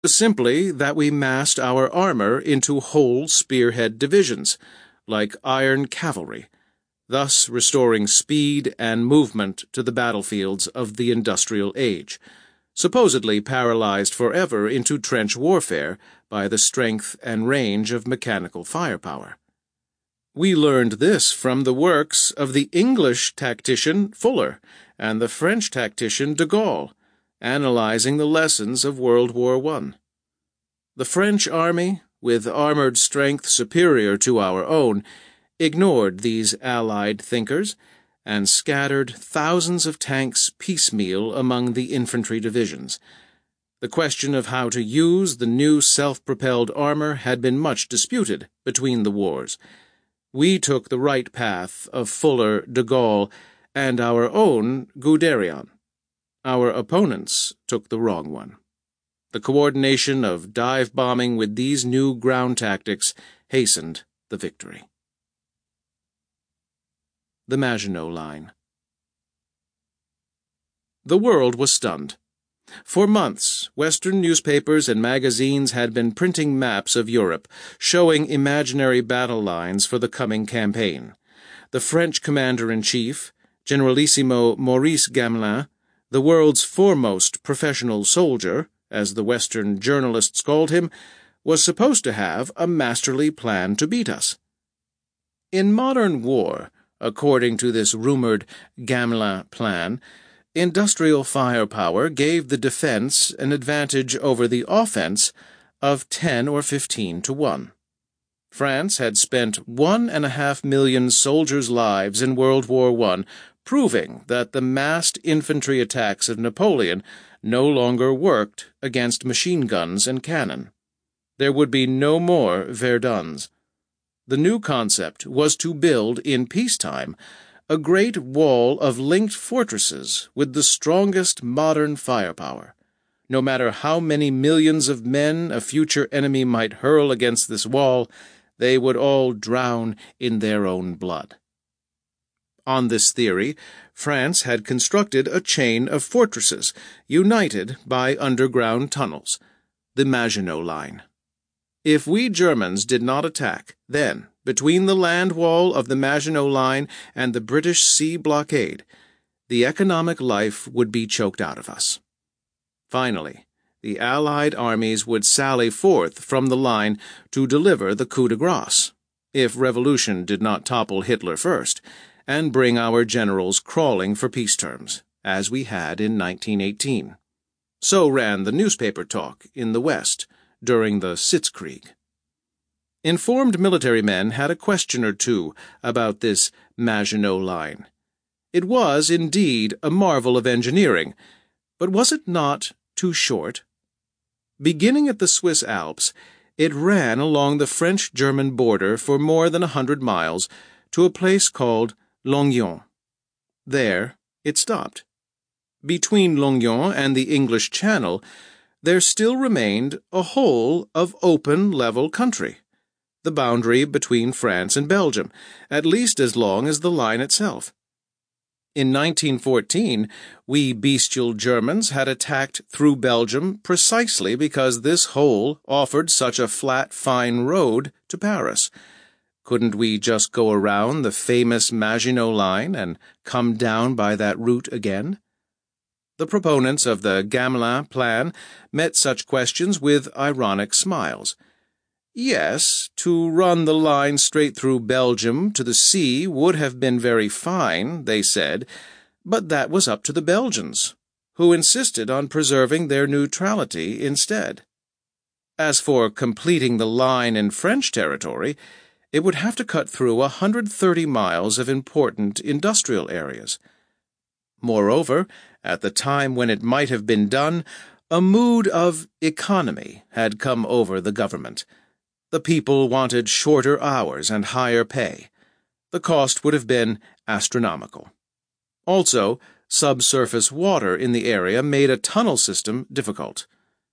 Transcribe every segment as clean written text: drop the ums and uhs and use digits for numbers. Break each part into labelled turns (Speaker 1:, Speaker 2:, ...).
Speaker 1: Simply that we massed our armor into whole spearhead divisions, like iron cavalry, thus restoring speed and movement to the battlefields of the industrial age, supposedly paralyzed forever into trench warfare by the strength and range of mechanical firepower. We learned this from the works of the English tactician Fuller and the French tactician de Gaulle, analyzing the lessons of World War I. The French army, with armored strength superior to our own, ignored these Allied thinkers and scattered thousands of tanks piecemeal among the infantry divisions. The question of how to use the new self-propelled armor had been much disputed between the wars. We took the right path of Fuller, de Gaulle, and our own Guderian. Our opponents took the wrong one. The coordination of dive bombing with these new ground tactics hastened the victory. The Maginot Line. The world was stunned. For months, Western newspapers and magazines had been printing maps of Europe, showing imaginary battle lines for the coming campaign. The French commander-in-chief, Generalissimo Maurice Gamelin, the world's foremost professional soldier, as the Western journalists called him, was supposed to have a masterly plan to beat us. In modern war, according to this rumored Gamelin plan, industrial firepower gave the defense an advantage over the offense of 10 or 15 to 1. France had spent 1.5 million soldiers' lives in World War I, proving that the massed infantry attacks of Napoleon no longer worked against machine guns and cannon. There would be no more Verduns. The new concept was to build, in peacetime, a great wall of linked fortresses with the strongest modern firepower. No matter how many millions of men a future enemy might hurl against this wall, they would all drown in their own blood. On this theory, France had constructed a chain of fortresses, united by underground tunnels, the Maginot Line. If we Germans did not attack, then, between the land wall of the Maginot Line and the British sea blockade, the economic life would be choked out of us. Finally, the Allied armies would sally forth from the line to deliver the coup de grace, if revolution did not topple Hitler first, and bring our generals crawling for peace terms, as we had in 1918. So ran the newspaper talk in the West during the Sitzkrieg. Informed military men had a question or two about this Maginot Line. It was, indeed, a marvel of engineering, but was it not too short? Beginning at the Swiss Alps, it ran along the French-German border for more than 100 miles to a place called Longuyon. There it stopped. Between Longuyon and the English Channel, there still remained a whole of open, level country, the boundary between France and Belgium, at least as long as the line itself. In 1914, we bestial Germans had attacked through Belgium precisely because this hole offered such a flat, fine road to Paris. Couldn't we just go around the famous Maginot Line and come down by that route again? The proponents of the Gamelin plan met such questions with ironic smiles. Yes, to run the line straight through Belgium to the sea would have been very fine, they said, but that was up to the Belgians, who insisted on preserving their neutrality instead. As for completing the line in French territory, it would have to cut through 130 miles of important industrial areas. Moreover, at the time when it might have been done, a mood of economy had come over the government. The people wanted shorter hours and higher pay. The cost would have been astronomical. Also, subsurface water in the area made a tunnel system difficult.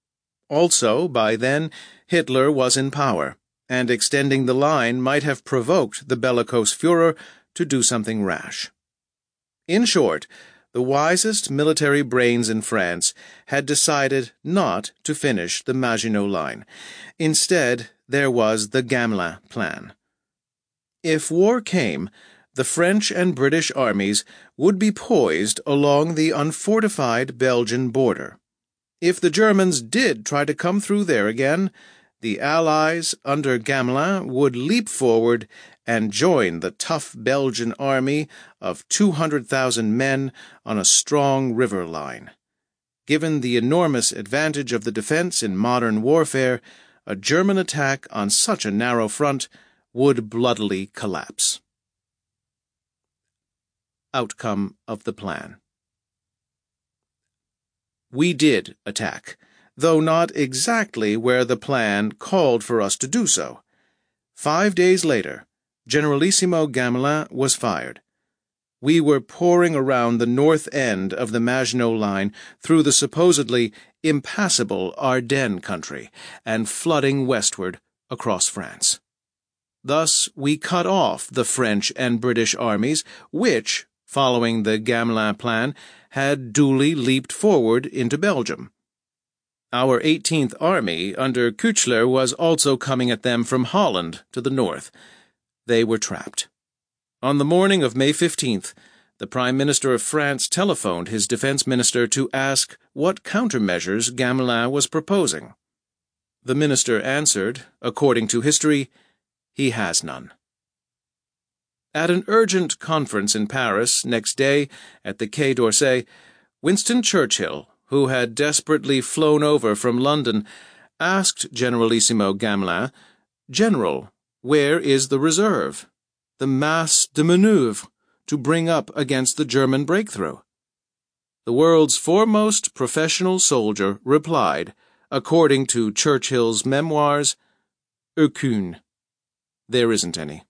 Speaker 1: Also, by then, Hitler was in power, and extending the line might have provoked the bellicose Führer to do something rash. In short, the wisest military brains in France had decided not to finish the Maginot Line. Instead, there was the Gamelin Plan. If war came, the French and British armies would be poised along the unfortified Belgian border. If the Germans did try to come through there again, the Allies under Gamelin would leap forward and join the tough Belgian army of 200,000 men on a strong river line. Given the enormous advantage of the defense in modern warfare, a German attack on such a narrow front would bloodily collapse. Outcome of the plan. We did attack, though not exactly where the plan called for us to do so. 5 days later, Generalissimo Gamelin was fired. We were pouring around the north end of the Maginot Line through the supposedly impassable Ardennes country and flooding westward across France. Thus, we cut off the French and British armies, which, following the Gamelin plan, had duly leaped forward into Belgium. Our 18th Army under Küchler was also coming at them from Holland to the north. They were trapped. On the morning of May 15th, the Prime Minister of France telephoned his defense minister to ask what countermeasures Gamelin was proposing. The minister answered, according to history, he has none. At an urgent conference in Paris next day at the Quai d'Orsay, Winston Churchill, who had desperately flown over from London, asked Generalissimo Gamelin, "General, where is the reserve, the masse de manœuvre, to bring up against the German breakthrough?" The world's foremost professional soldier replied, according to Churchill's memoirs, "Aucune. There isn't any."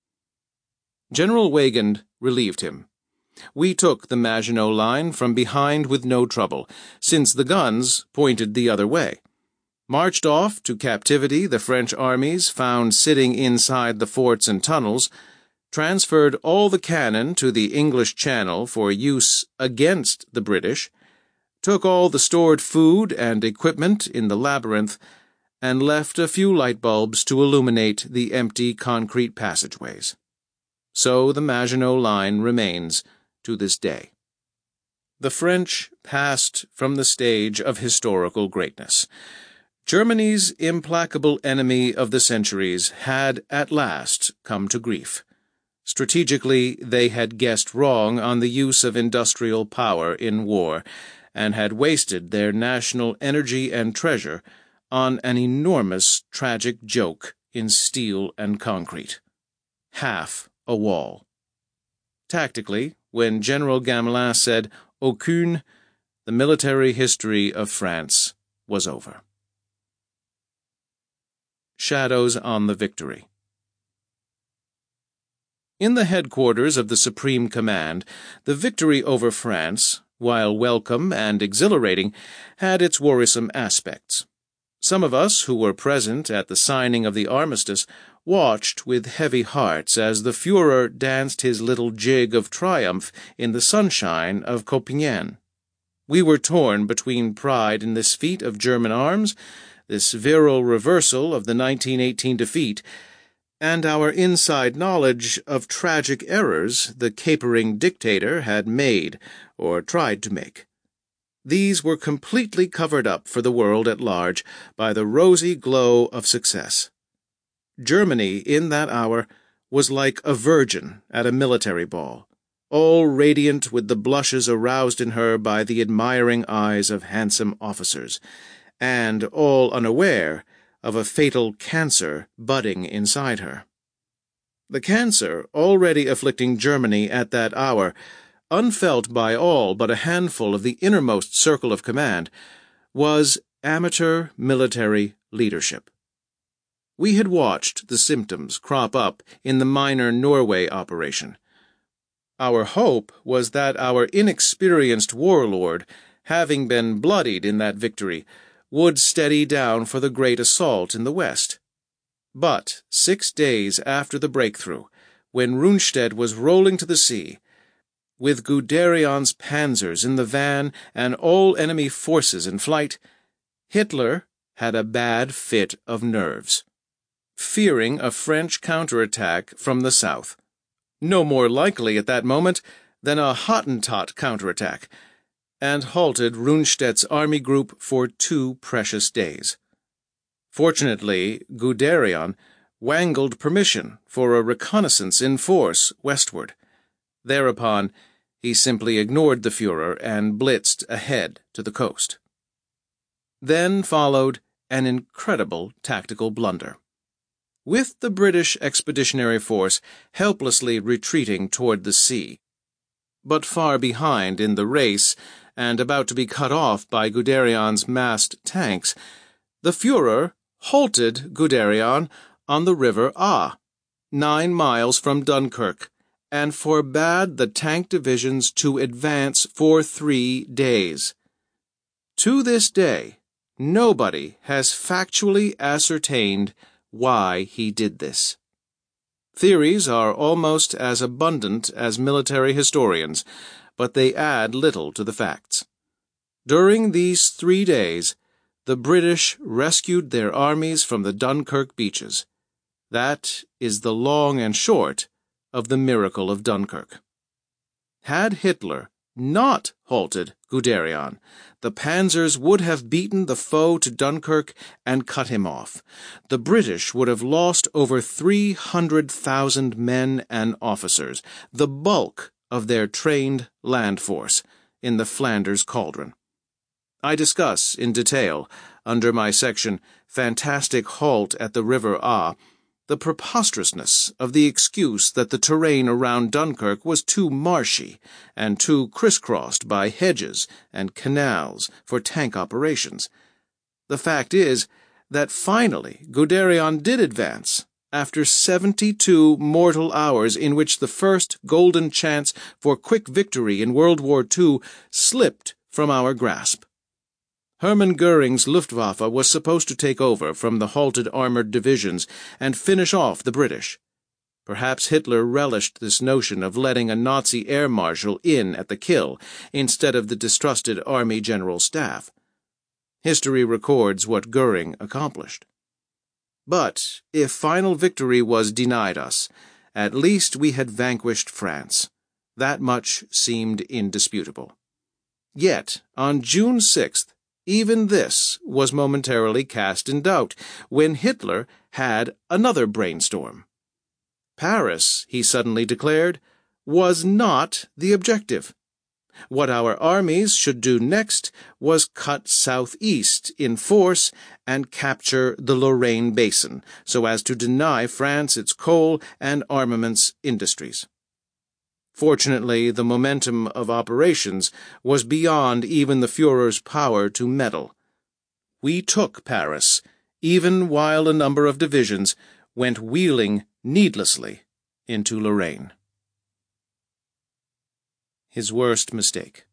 Speaker 1: General Weygand relieved him. We took the Maginot Line from behind with no trouble, since the guns pointed the other way. Marched off to captivity the French armies found sitting inside the forts and tunnels, transferred all the cannon to the English Channel for use against the British, took all the stored food and equipment in the labyrinth, and left a few light bulbs to illuminate the empty concrete passageways. So the Maginot Line remains to this day. The French passed from the stage of historical greatness. Germany's implacable enemy of the centuries had at last come to grief. Strategically, they had guessed wrong on the use of industrial power in war, and had wasted their national energy and treasure on an enormous tragic joke in steel and concrete. Half a wall. Tactically, when General Gamelin said "Aucune," the military history of France was over. Shadows on the Victory. In the headquarters of the Supreme Command, the victory over France, while welcome and exhilarating, had its worrisome aspects. Some of us who were present at the signing of the armistice watched with heavy hearts as the Führer danced his little jig of triumph in the sunshine of Compiègne. We were torn between pride in this feat of German arms, this virile reversal of the 1918 defeat, and our inside knowledge of tragic errors the capering dictator had made or tried to make. These were completely covered up for the world at large by the rosy glow of success. Germany, in that hour, was like a virgin at a military ball, all radiant with the blushes aroused in her by the admiring eyes of handsome officers, and all unaware of a fatal cancer budding inside her. The cancer, already afflicting Germany at that hour, unfelt by all but a handful of the innermost circle of command, was amateur military leadership. We had watched the symptoms crop up in the minor Norway operation. Our hope was that our inexperienced warlord, having been bloodied in that victory, would steady down for the great assault in the West. But 6 days after the breakthrough, when Rundstedt was rolling to the sea, With Guderian's panzers in the van and all enemy forces in flight, Hitler had a bad fit of nerves, fearing a French counterattack from the south. No more likely at that moment than a Hottentot counterattack, and halted Rundstedt's army group for 2 precious days. Fortunately, Guderian wangled permission for a reconnaissance in force westward. Thereupon, he simply ignored the Führer and blitzed ahead to the coast. Then followed an incredible tactical blunder. With the British Expeditionary Force helplessly retreating toward the sea, but far behind in the race and about to be cut off by Guderian's massed tanks, the Führer halted Guderian on the River Aa, 9 miles from Dunkirk, and forbade the tank divisions to advance for 3 days. To this day, nobody has factually ascertained why he did this. Theories are almost as abundant as military historians, but they add little to the facts. During these 3 days, the British rescued their armies from the Dunkirk beaches. That is the long and short of the miracle of Dunkirk. Had Hitler not halted Guderian, the panzers would have beaten the foe to Dunkirk and cut him off. The British would have lost over 300,000 men and officers, the bulk of their trained land force, in the Flanders Cauldron. I discuss in detail, under my section Fantastic Halt at the River Aa, the preposterousness of the excuse that the terrain around Dunkirk was too marshy and too crisscrossed by hedges and canals for tank operations. The fact is that finally Guderian did advance, after 72 mortal hours in which the first golden chance for quick victory in World War II slipped from our grasp. Hermann Goering's Luftwaffe was supposed to take over from the halted armored divisions and finish off the British. Perhaps Hitler relished this notion of letting a Nazi air marshal in at the kill instead of the distrusted Army General Staff. History records what Goering accomplished. But if final victory was denied us, at least we had vanquished France. That much seemed indisputable. Yet, on June 6th, even this was momentarily cast in doubt when Hitler had another brainstorm. Paris, he suddenly declared, was not the objective. What our armies should do next was cut southeast in force and capture the Lorraine Basin, so as to deny France its coal and armaments industries. Fortunately, the momentum of operations was beyond even the Führer's power to meddle. We took Paris, even while a number of divisions went wheeling needlessly into Lorraine. His worst mistake.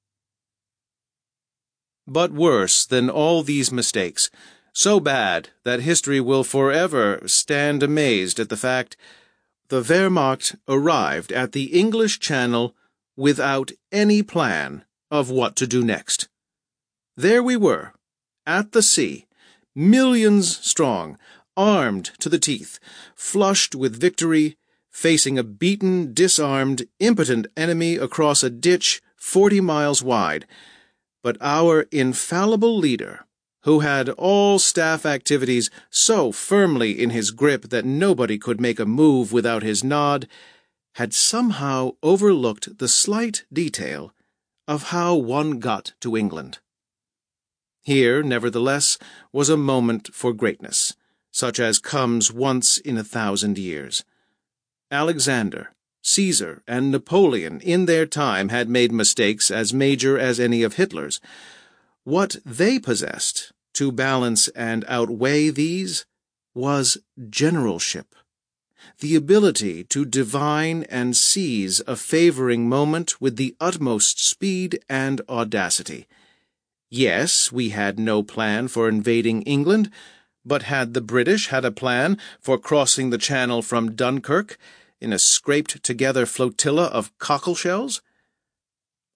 Speaker 1: But worse than all these mistakes, so bad that history will forever stand amazed at the fact, the Wehrmacht arrived at the English Channel without any plan of what to do next. There we were, at the sea, millions strong, armed to the teeth, flushed with victory, facing a beaten, disarmed, impotent enemy across a ditch 40 miles wide. But our infallible leader, who had all staff activities so firmly in his grip that nobody could make a move without his nod, had somehow overlooked the slight detail of how one got to England. Here, nevertheless, was a moment for greatness, such as comes once in 1,000 years. Alexander, Caesar, and Napoleon in their time had made mistakes as major as any of Hitler's. What they possessed, to balance and outweigh these, was generalship, the ability to divine and seize a favoring moment with the utmost speed and audacity. Yes, we had no plan for invading England, but had the British had a plan for crossing the Channel from Dunkirk in a scraped-together flotilla of cockleshells?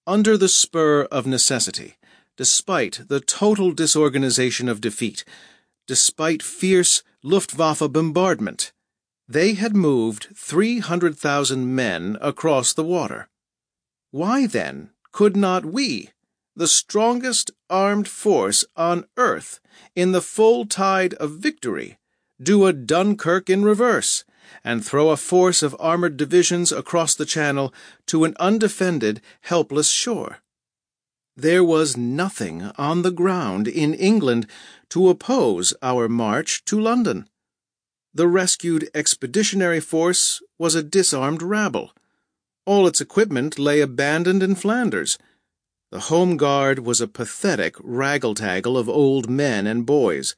Speaker 1: Under the spur of necessity, despite the total disorganization of defeat, despite fierce Luftwaffe bombardment, they had moved 300,000 men across the water. Why, then, could not we, the strongest armed force on earth, in the full tide of victory, do a Dunkirk in reverse, and throw a force of armored divisions across the Channel to an undefended, helpless shore? There was nothing on the ground in England to oppose our march to London. The rescued expeditionary force was a disarmed rabble. All its equipment lay abandoned in Flanders. The Home Guard was a pathetic raggle-taggle of old men and boys.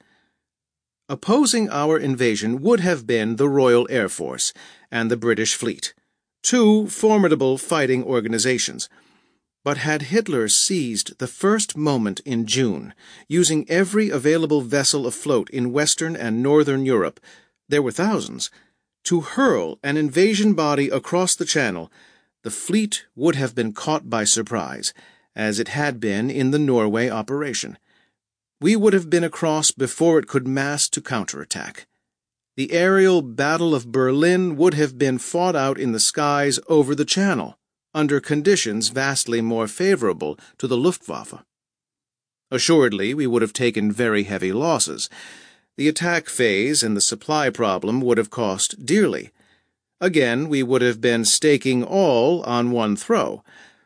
Speaker 1: Opposing our invasion would have been the Royal Air Force and the British fleet, two formidable fighting organizations. But had Hitler seized the first moment in June, using every available vessel afloat in Western and Northern Europe, there were thousands, to hurl an invasion body across the Channel, the fleet would have been caught by surprise, as it had been in the Norway operation. We would have been across before it could mass to counterattack. The aerial Battle of Berlin would have been fought out in the skies over the Channel, under conditions vastly more favorable to the Luftwaffe. Assuredly, we would have taken very heavy losses. The attack phase and the supply problem would have cost dearly. Again, we would have been staking all on one throw.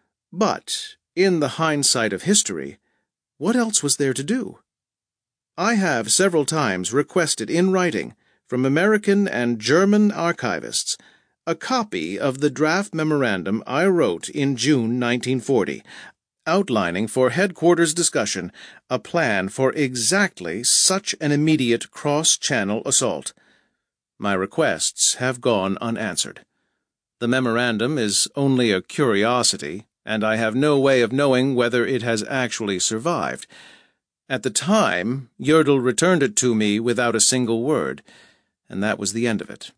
Speaker 1: But, in the hindsight of history, what else was there to do? I have several times requested in writing from American and German archivists a copy of the draft memorandum I wrote in June 1940, outlining for headquarters discussion a plan for exactly such an immediate cross-channel assault. My requests have gone unanswered. The memorandum is only a curiosity, and I have no way of knowing whether it has actually survived. At the time, Jodl returned it to me without a single word, and that was the end of it.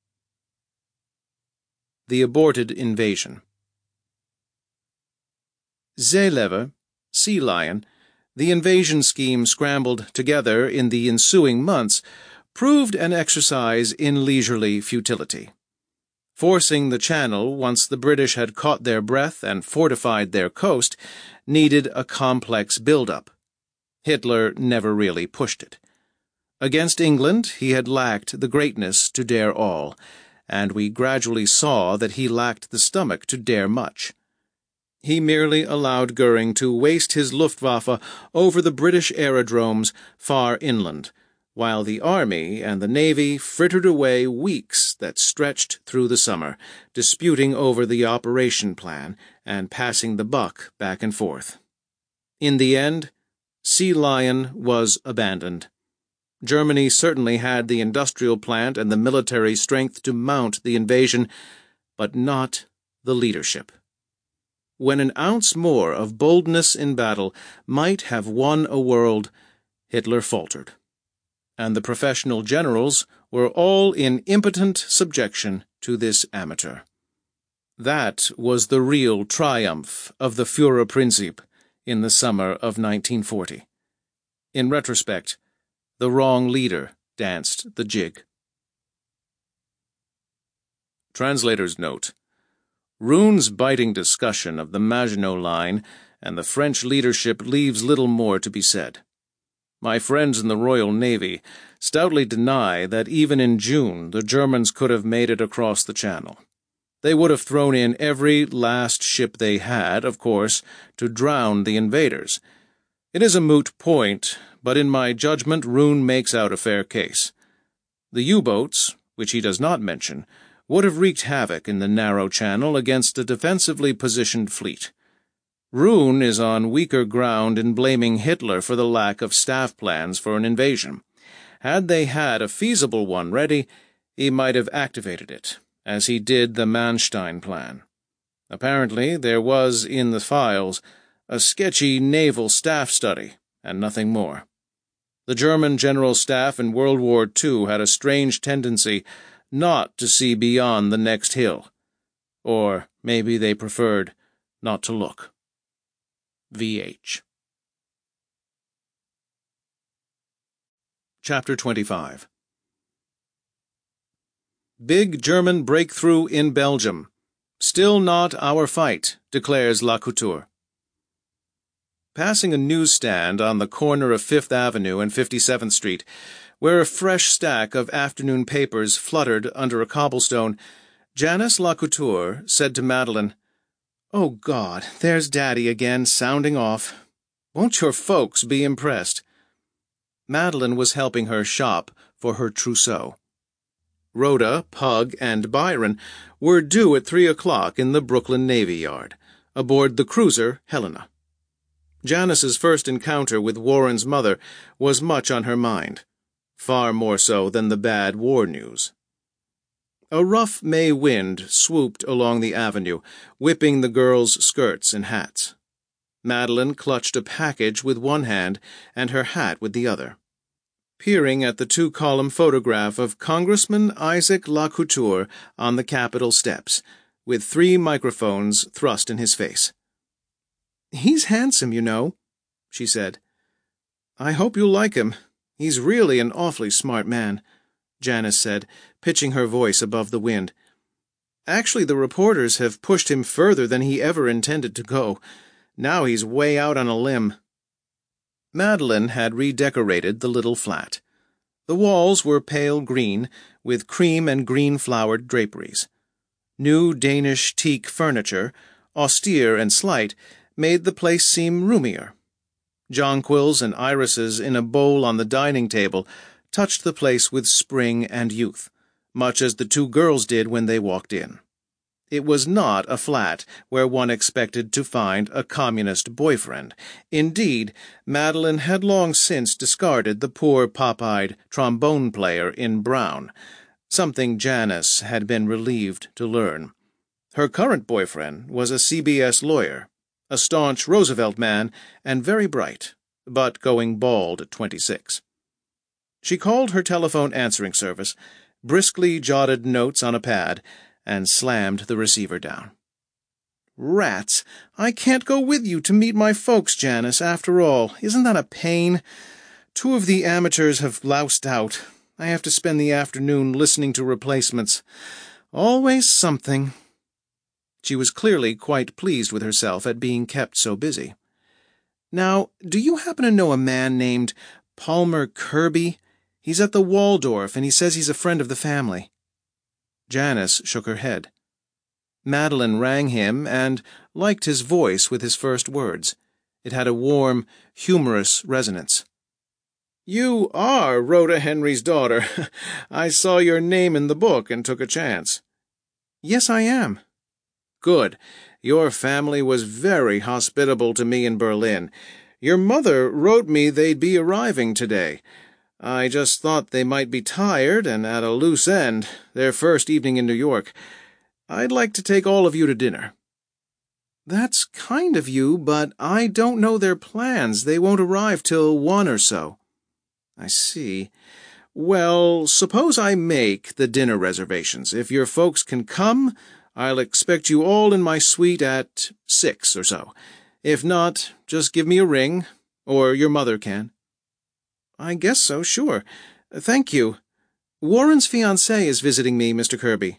Speaker 1: The aborted invasion. Seelever, Sea Lion, the invasion scheme scrambled together in the ensuing months, proved an exercise in leisurely futility. Forcing the Channel once the British had caught their breath and fortified their coast needed a complex build-up. Hitler never really pushed it. Against England he had lacked the greatness to dare all, and we gradually saw that he lacked the stomach to dare much. He merely allowed Goering to waste his Luftwaffe over the British aerodromes far inland, while the Army and the Navy frittered away weeks that stretched through the summer, disputing over the operation plan and passing the buck back and forth. In the end, Sea Lion was abandoned. Germany certainly had the industrial plant and the military strength to mount the invasion, but not the leadership. When an ounce more of boldness in battle might have won a world, Hitler faltered, and the professional generals were all in impotent subjection to this amateur. That was the real triumph of the Führerprinzip in the summer of 1940. In retrospect, the wrong leader danced the jig. Translator's note. Roon's biting discussion of the Maginot Line and the French leadership leaves little more to be said. My friends in the Royal Navy stoutly deny that even in June the Germans could have made it across the Channel. They would have thrown in every last ship they had, of course, to drown the invaders. It is a moot point, but in my judgment Roon makes out a fair case. The U-boats, which he does not mention, would have wreaked havoc in the narrow channel against a defensively positioned fleet. Roon is on weaker ground in blaming Hitler for the lack of staff plans for an invasion. Had they had a feasible one ready, he might have activated it, as he did the Manstein plan. Apparently, there was in the files a sketchy naval staff study, and nothing more. The German General Staff in World War II had a strange tendency not to see beyond the next hill. Or maybe they preferred not to look. VH. Chapter 25. Big German breakthrough in Belgium. Still not our fight, declares Lacouture. Passing a newsstand on the corner of Fifth Avenue and 57th Street, where a fresh stack of afternoon papers fluttered under a cobblestone, Janice Lacouture said to Madeline, "Oh, God, there's Daddy again, sounding off. Won't your folks be impressed?" Madeline was helping her shop for her trousseau. Rhoda, Pug, and Byron were due at 3 o'clock in the Brooklyn Navy Yard, aboard the cruiser Helena. Janice's first encounter with Warren's mother was much on her mind, far more so than the bad war news. A rough May wind swooped along the avenue, whipping the girls' skirts and hats. Madeline clutched a package with one hand and her hat with the other, peering at the 2-column photograph of Congressman Isaac Lacouture on the Capitol steps, with 3 microphones thrust in his face. "He's handsome, you know," she said. "I hope you'll like him. He's really an awfully smart man," Janice said, pitching her voice above the wind. "Actually, the reporters have pushed him further than he ever intended to go. Now he's way out on a limb." Madeline had redecorated the little flat. The walls were pale green, with cream and green-flowered draperies. New Danish teak furniture, austere and slight, made the place seem roomier. Jonquils and irises in a bowl on the dining table touched the place with spring and youth, much as the 2 girls did when they walked in. It was not a flat where one expected to find a communist boyfriend. Indeed, Madeline had long since discarded the poor pop-eyed trombone player in brown, something Janice had been relieved to learn. Her current boyfriend was a CBS lawyer, a staunch Roosevelt man and very bright, but going bald at 26. She called her telephone answering service, briskly jotted notes on a pad, and slammed the receiver down. "Rats! I can't go with you to meet my folks, Janice, after all. Isn't that a pain? 2 of the amateurs have loused out. I have to spend the afternoon listening to replacements. Always something." She was clearly quite pleased with herself at being kept so busy. "Now, do you happen to know a man named Palmer Kirby? He's at the Waldorf, and he says he's a friend of the family." Janice shook her head. Madeline rang him and liked his voice with his first words. It had a warm, humorous resonance. "You are Rhoda Henry's daughter. I saw your name in the book and took a chance." "Yes, I am." "Good. Your family was very hospitable to me in Berlin. Your mother wrote me they'd be arriving today. I just thought they might be tired and at a loose end, their first evening in New York. I'd like to take all of you to dinner." "That's kind of you, but I don't know their plans. They won't arrive till 1 or so." "I see. Well, suppose I make the dinner reservations. If your folks can come, I'll expect you all in my suite at 6 or so. If not, just give me a ring, or your mother can." "I guess so, sure. Thank you. Warren's fiancée is visiting me, Mr. Kirby."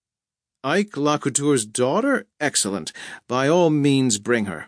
Speaker 1: "Ike Lacouture's daughter? Excellent. By all means bring her."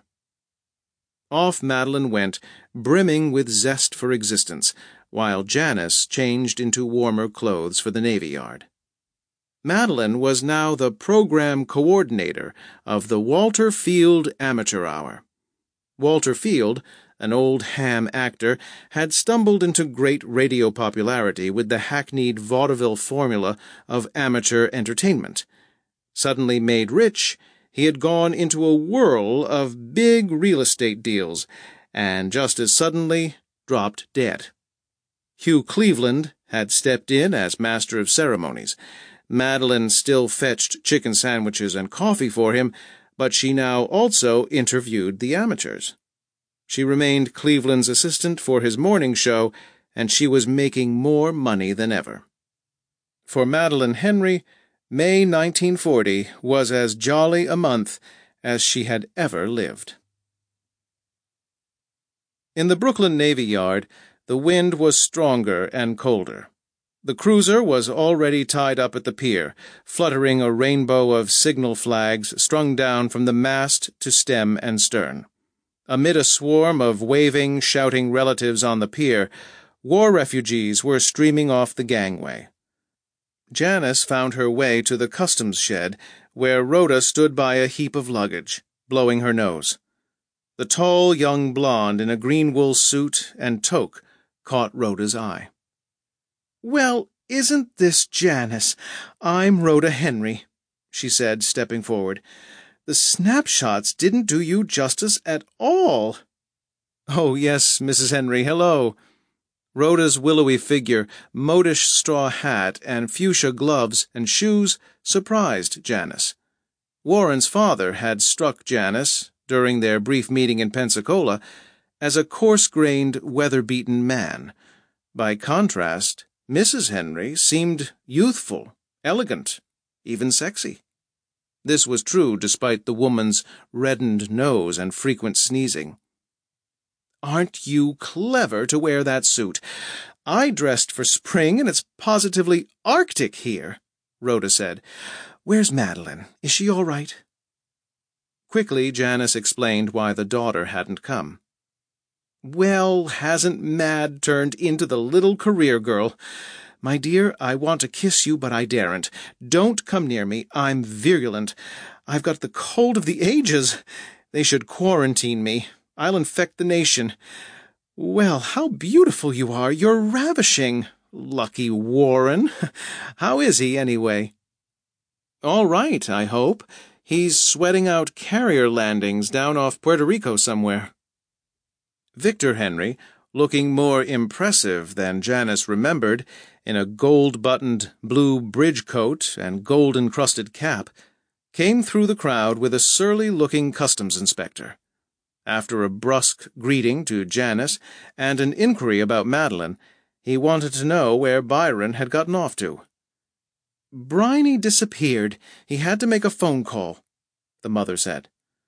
Speaker 1: Off Madeline went, brimming with zest for existence, while Janice changed into warmer clothes for the Navy Yard. Madeline was now the program coordinator of the Walter Field Amateur Hour. Walter Field, an old ham actor, had stumbled into great radio popularity with the hackneyed vaudeville formula of amateur entertainment. Suddenly made rich, he had gone into a whirl of big real estate deals, and just as suddenly dropped dead. Hugh Cleveland had stepped in as master of ceremonies. Madeline still fetched chicken sandwiches and coffee for him, but she now also interviewed the amateurs. She remained Cleveland's assistant for his morning show, and she was making more money than ever. For Madeline Henry, May 1940 was as jolly a month as she had ever lived. In the Brooklyn Navy Yard, the wind was stronger and colder. The cruiser was already tied up at the pier, fluttering a rainbow of signal flags strung down from the mast to stem and stern. Amid a swarm of waving, shouting relatives on the pier, war refugees were streaming off the gangway. Janice found her way to the customs shed, where Rhoda stood by a heap of luggage, blowing her nose. The tall young blonde in a green wool suit and toque caught Rhoda's eye. "Well, isn't this Janice? I'm Rhoda Henry," she said, stepping forward. "The snapshots didn't do you justice at all." "Oh, yes, Mrs. Henry, hello." Rhoda's willowy figure, modish straw hat, and fuchsia gloves and shoes surprised Janice. Warren's father had struck Janice, during their brief meeting in Pensacola, as a coarse-grained, weather-beaten man. By contrast, Mrs. Henry seemed youthful, elegant, even sexy. This was true despite the woman's reddened nose and frequent sneezing. "Aren't you clever to wear that suit? I dressed for spring, and it's positively Arctic here," Rhoda said. "Where's Madeline? Is she all right?" Quickly, Janice explained why the daughter hadn't come. "Well, hasn't Mad turned into the little career girl? My dear, I want to kiss you, but I daren't. Don't come near me. I'm virulent. I've got the cold of the ages. They should quarantine me. I'll infect the nation. Well, how beautiful you are. You're ravishing. Lucky Warren. How is he, anyway?" "All right, I hope. He's sweating out carrier landings down off Puerto Rico somewhere." Victor Henry, looking more impressive than Janice remembered, in a gold-buttoned blue bridge coat and gold-encrusted cap, came through the crowd with a surly-looking customs inspector. After a brusque greeting to Janice and an inquiry about Madeline, he wanted to know where Byron had gotten off to. "Bryony disappeared. He had to make a phone call," the mother said.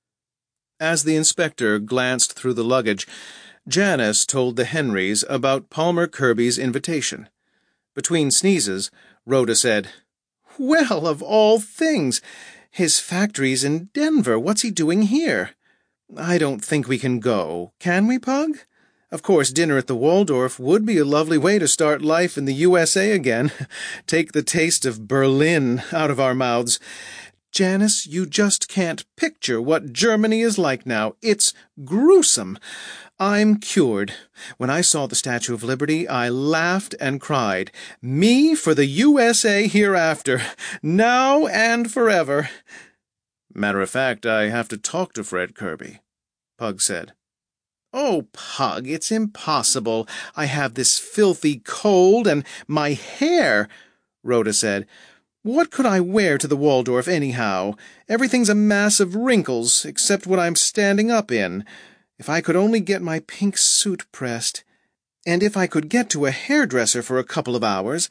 Speaker 1: As the inspector glanced through the luggage, Janice told the Henrys about Palmer Kirby's invitation. Between sneezes, Rhoda said, "Well, of all things! His factory's in Denver. What's he doing here? I don't think we can go. Can we, Pug? Of course, dinner at the Waldorf would be a lovely way to start life in the USA again. Take the taste of Berlin out of our mouths. Janice, you just can't picture what Germany is like now. It's gruesome. I'm cured. When I saw the Statue of Liberty, I laughed and cried. Me for the USA hereafter, now and forever." "Matter of fact, I have to talk to Fred Kirby," Pug said. "Oh, Pug, it's impossible. I have this filthy cold and my hair," Rhoda said. "What could I wear to the Waldorf, anyhow? Everything's a mass of wrinkles, except what I'm standing up in. If I could only get my pink suit pressed. And if I could get to a hairdresser for a couple of hours."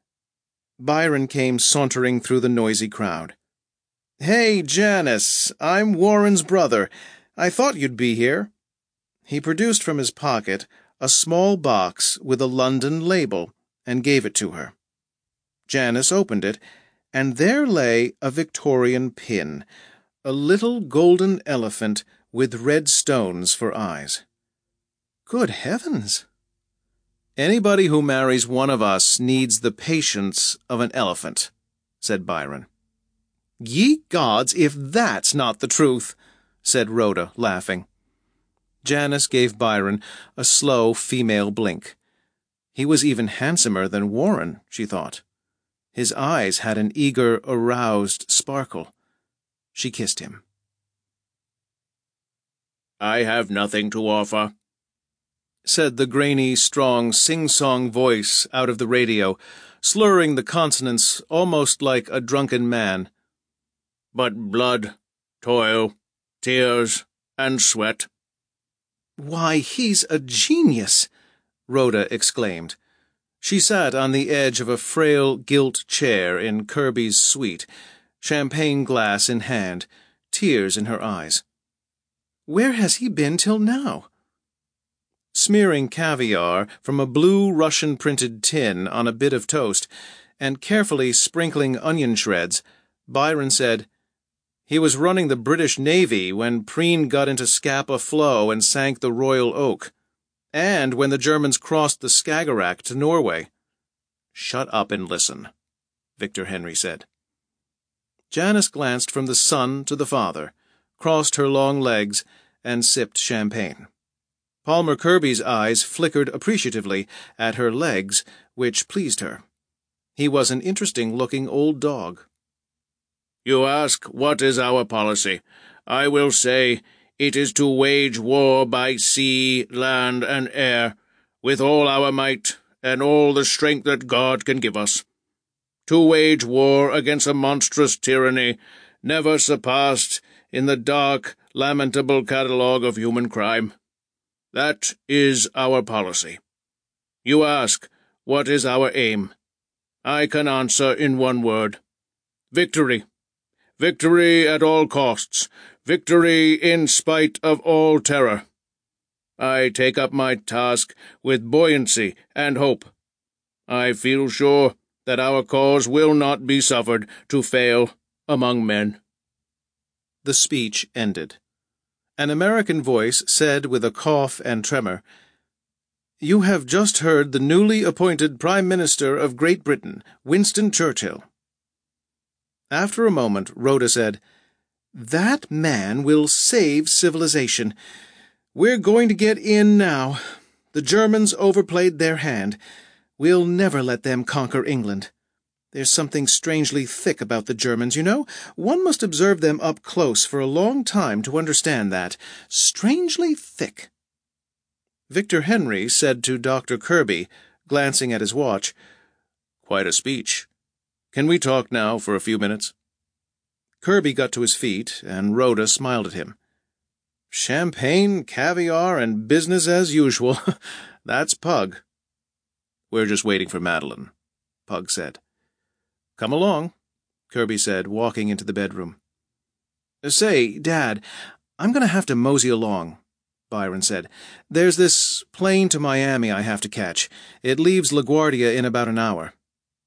Speaker 1: Byron came sauntering through the noisy crowd. "Hey, Janice, I'm Warren's brother. I thought you'd be here." He produced from his pocket a small box with a London label and gave it to her. Janice opened it, and there lay a Victorian pin, a little golden elephant with red stones for eyes. "Good heavens!" "Anybody who marries one of us needs the patience of an elephant," said Byron. "Ye gods, if that's not the truth!" said Rhoda, laughing. Janice gave Byron a slow female blink. He was even handsomer than Warren, she thought. His eyes had an eager, aroused sparkle. She kissed him. "I have nothing to offer," said the grainy, strong, sing-song voice out of the radio, slurring the consonants almost like a drunken man. "But blood, toil, tears, and sweat." "Why, he's a genius!" Rhoda exclaimed. She sat on the edge of a frail gilt chair in Kirby's suite, champagne glass in hand, tears in her eyes. "Where has he been till now?" Smearing caviar from a blue Russian-printed tin on a bit of toast and carefully sprinkling onion shreds, Byron said, "He was running the British Navy when Preen got into Scapa Flow and sank the Royal Oak, and when the Germans crossed the Skagerrak to Norway." "Shut up and listen," Victor Henry said. Janice glanced from the son to the father, crossed her long legs, and sipped champagne. Palmer Kirby's eyes flickered appreciatively at her legs, which pleased her. He was an interesting-looking old dog.
Speaker 2: "You ask, what is our policy? I will say, it is to wage war by sea, land, and air, with all our might, and all the strength that God can give us. To wage war against a monstrous tyranny, never surpassed in the dark, lamentable catalogue of human crime. That is our policy. You ask, what is our aim? I can answer in one word. Victory. Victory at all costs. Victory in spite of all terror. I take up my task with buoyancy and hope. I feel sure that our cause will not be suffered to fail among men."
Speaker 1: The speech ended. An American voice said with a cough and tremor, "You have just heard the newly appointed Prime Minister of Great Britain, Winston Churchill." After a moment, Rhoda said, "That man will save civilization. We're going to get in now. The Germans overplayed their hand. We'll never let them conquer England. There's something strangely thick about the Germans, you know. One must observe them up close for a long time to understand that. Strangely thick." Victor Henry said to Dr. Kirby, glancing at his watch, "Quite a speech. Can we talk now for a few minutes?" Kirby got to his feet, and Rhoda smiled at him. "Champagne, caviar, and business as usual. That's Pug." "We're just waiting for Madeline," Pug said. "Come along," Kirby said, walking into the bedroom. "Say, Dad, I'm going to have to mosey along," Byron said. "There's this plane to Miami I have to catch. It leaves LaGuardia in about an hour."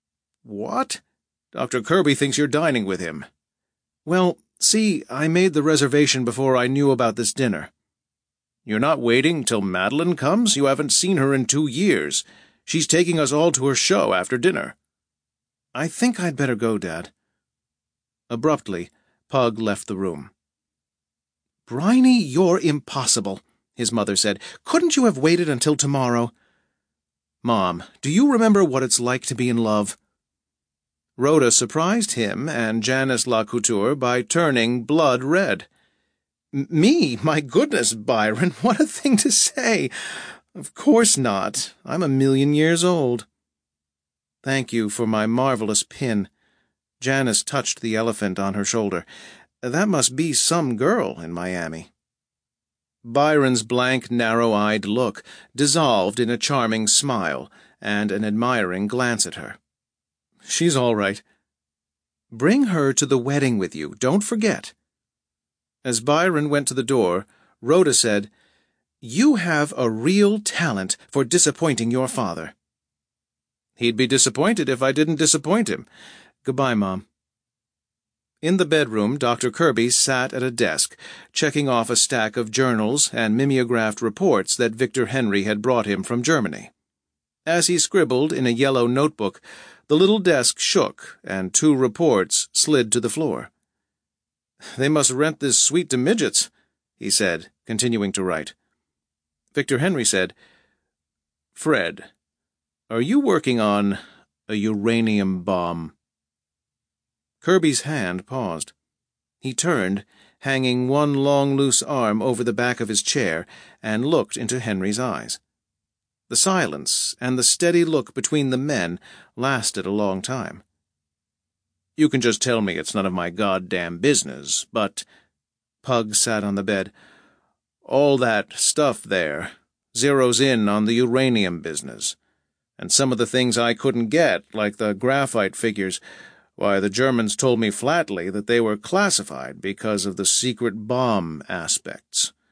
Speaker 1: "What? Dr. Kirby thinks you're dining with him." "Well, see, I made the reservation before I knew about this dinner." "You're not waiting till Madeline comes? You haven't seen her in 2 years. She's taking us all to her show after dinner." "I think I'd better go, Dad." Abruptly, Pug left the room. "Bryony, you're impossible," his mother said. "Couldn't you have waited until tomorrow?" "Mom, do you remember what it's like to be in love?" Rhoda surprised him and Janice LaCouture by turning blood red. "Me? My goodness, Byron, what a thing to say! Of course not. I'm a million years old." "Thank you for my marvelous pin." Janice touched the elephant on her shoulder. "That must be some girl in Miami." Byron's blank, narrow-eyed look dissolved in a charming smile and an admiring glance at her. "She's all right." "Bring her to the wedding with you, don't forget." As Byron went to the door, Rhoda said, "You have a real talent for disappointing your father." "He'd be disappointed if I didn't disappoint him. Goodbye, Mom." In the bedroom, Dr. Kirby sat at a desk, checking off a stack of journals and mimeographed reports that Victor Henry had brought him from Germany. As he scribbled in a yellow notebook, the little desk shook, and 2 reports slid to the floor. "They must rent this suite to midgets," he said, continuing to write. Victor Henry said, "Fred, are you working on a uranium bomb?" Kirby's hand paused. He turned, hanging one long loose arm over the back of his chair, and looked into Henry's eyes. The silence and the steady look between the men lasted a long time. "You can just tell me it's none of my goddamn business, but—" Pug sat on the bed. "All that stuff there zeroes in on the uranium business. And some of the things I couldn't get, like the graphite figures, why, the Germans told me flatly that they were classified because of the secret bomb aspects.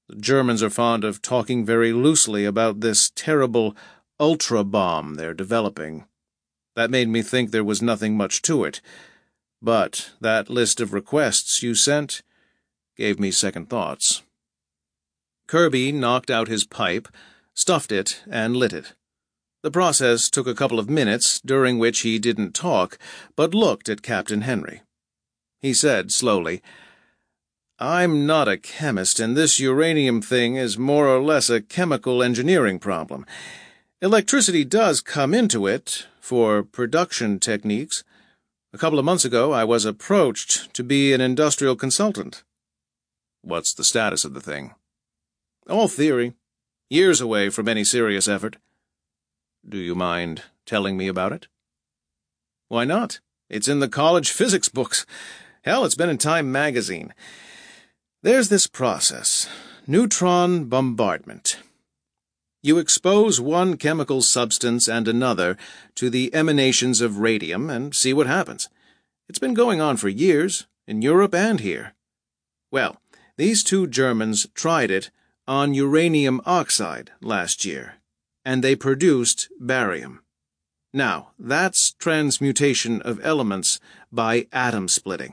Speaker 1: The Germans are fond of talking very loosely about this terrible ultra bomb they're developing. That made me think there was nothing much to it. But that list of requests you sent gave me second thoughts." Kirby knocked out his pipe, stuffed it, and lit it. The process took a couple of minutes, during which he didn't talk, but looked at Captain Henry. He said slowly, "I'm not a chemist, and this uranium thing is more or less a chemical engineering problem. Electricity does come into it, for production techniques. A couple of months ago I was approached to be an industrial consultant." "What's the status of the thing?" "All theory. Years away from any serious effort." "Do you mind telling me about it?" "Why not? It's in the college physics books. Hell, it's been in Time magazine. There's this process, neutron bombardment. You expose one chemical substance and another to the emanations of radium and see what happens. It's been going on for years, in Europe and here. Well, these two Germans tried it on uranium oxide last year, and they produced barium. Now, that's transmutation of elements by atom splitting.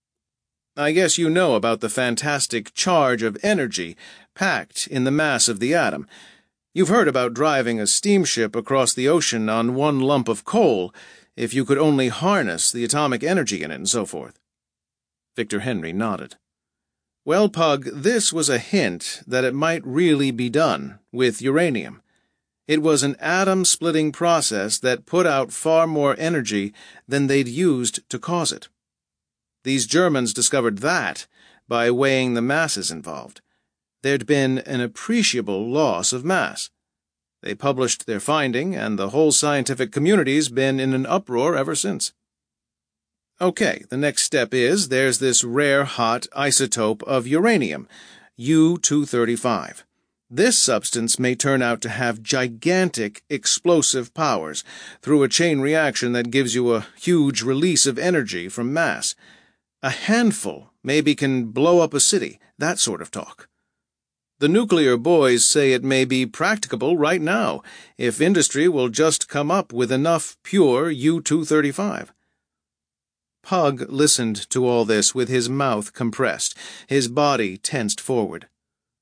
Speaker 1: I guess you know about the fantastic charge of energy packed in the mass of the atom. You've heard about driving a steamship across the ocean on one lump of coal if you could only harness the atomic energy in it and so forth." Victor Henry nodded. "Well, Pug, this was a hint that it might really be done with uranium. It was an atom-splitting process that put out far more energy than they'd used to cause it. These Germans discovered that by weighing the masses involved. There'd been an appreciable loss of mass. They published their finding, and the whole scientific community's been in an uproar ever since. Okay, the next step is there's this rare hot isotope of uranium, U-235. This substance may turn out to have gigantic explosive powers through a chain reaction that gives you a huge release of energy from mass. A handful maybe can blow up a city, that sort of talk. The nuclear boys say it may be practicable right now, if industry will just come up with enough pure U-235. Pug listened to all this with his mouth compressed, his body tensed forward.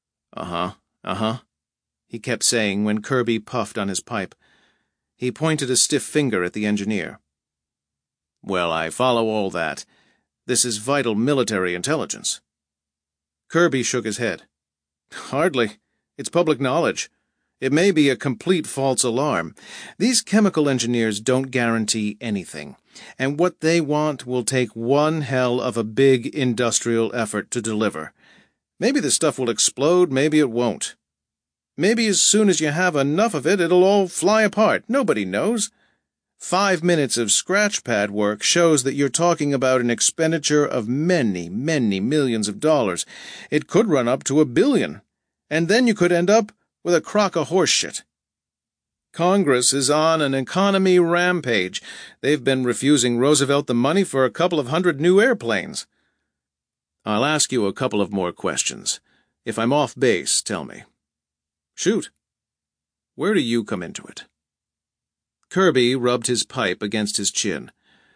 Speaker 1: Uh-huh, he kept saying when Kirby puffed on his pipe. He pointed a stiff finger at the engineer. "Well, I follow all that. This is vital military intelligence." Kirby shook his head. "Hardly. It's public knowledge. It may be a complete false alarm. These chemical engineers don't guarantee anything, and what they want will take one hell of a big industrial effort to deliver. Maybe the stuff will explode, maybe it won't. Maybe as soon as you have enough of it, it'll all fly apart. Nobody knows. 5 minutes of scratch pad work shows that you're talking about an expenditure of many, many millions of dollars. It could run up to $1 billion, and then you could end up with a crock of horseshit. Congress is on an economy rampage. They've been refusing Roosevelt the money for a couple of hundred new airplanes." "I'll ask you a couple of more questions. If I'm off base, tell me." "Shoot." "Where do you come into it?" Kirby rubbed his pipe against his chin.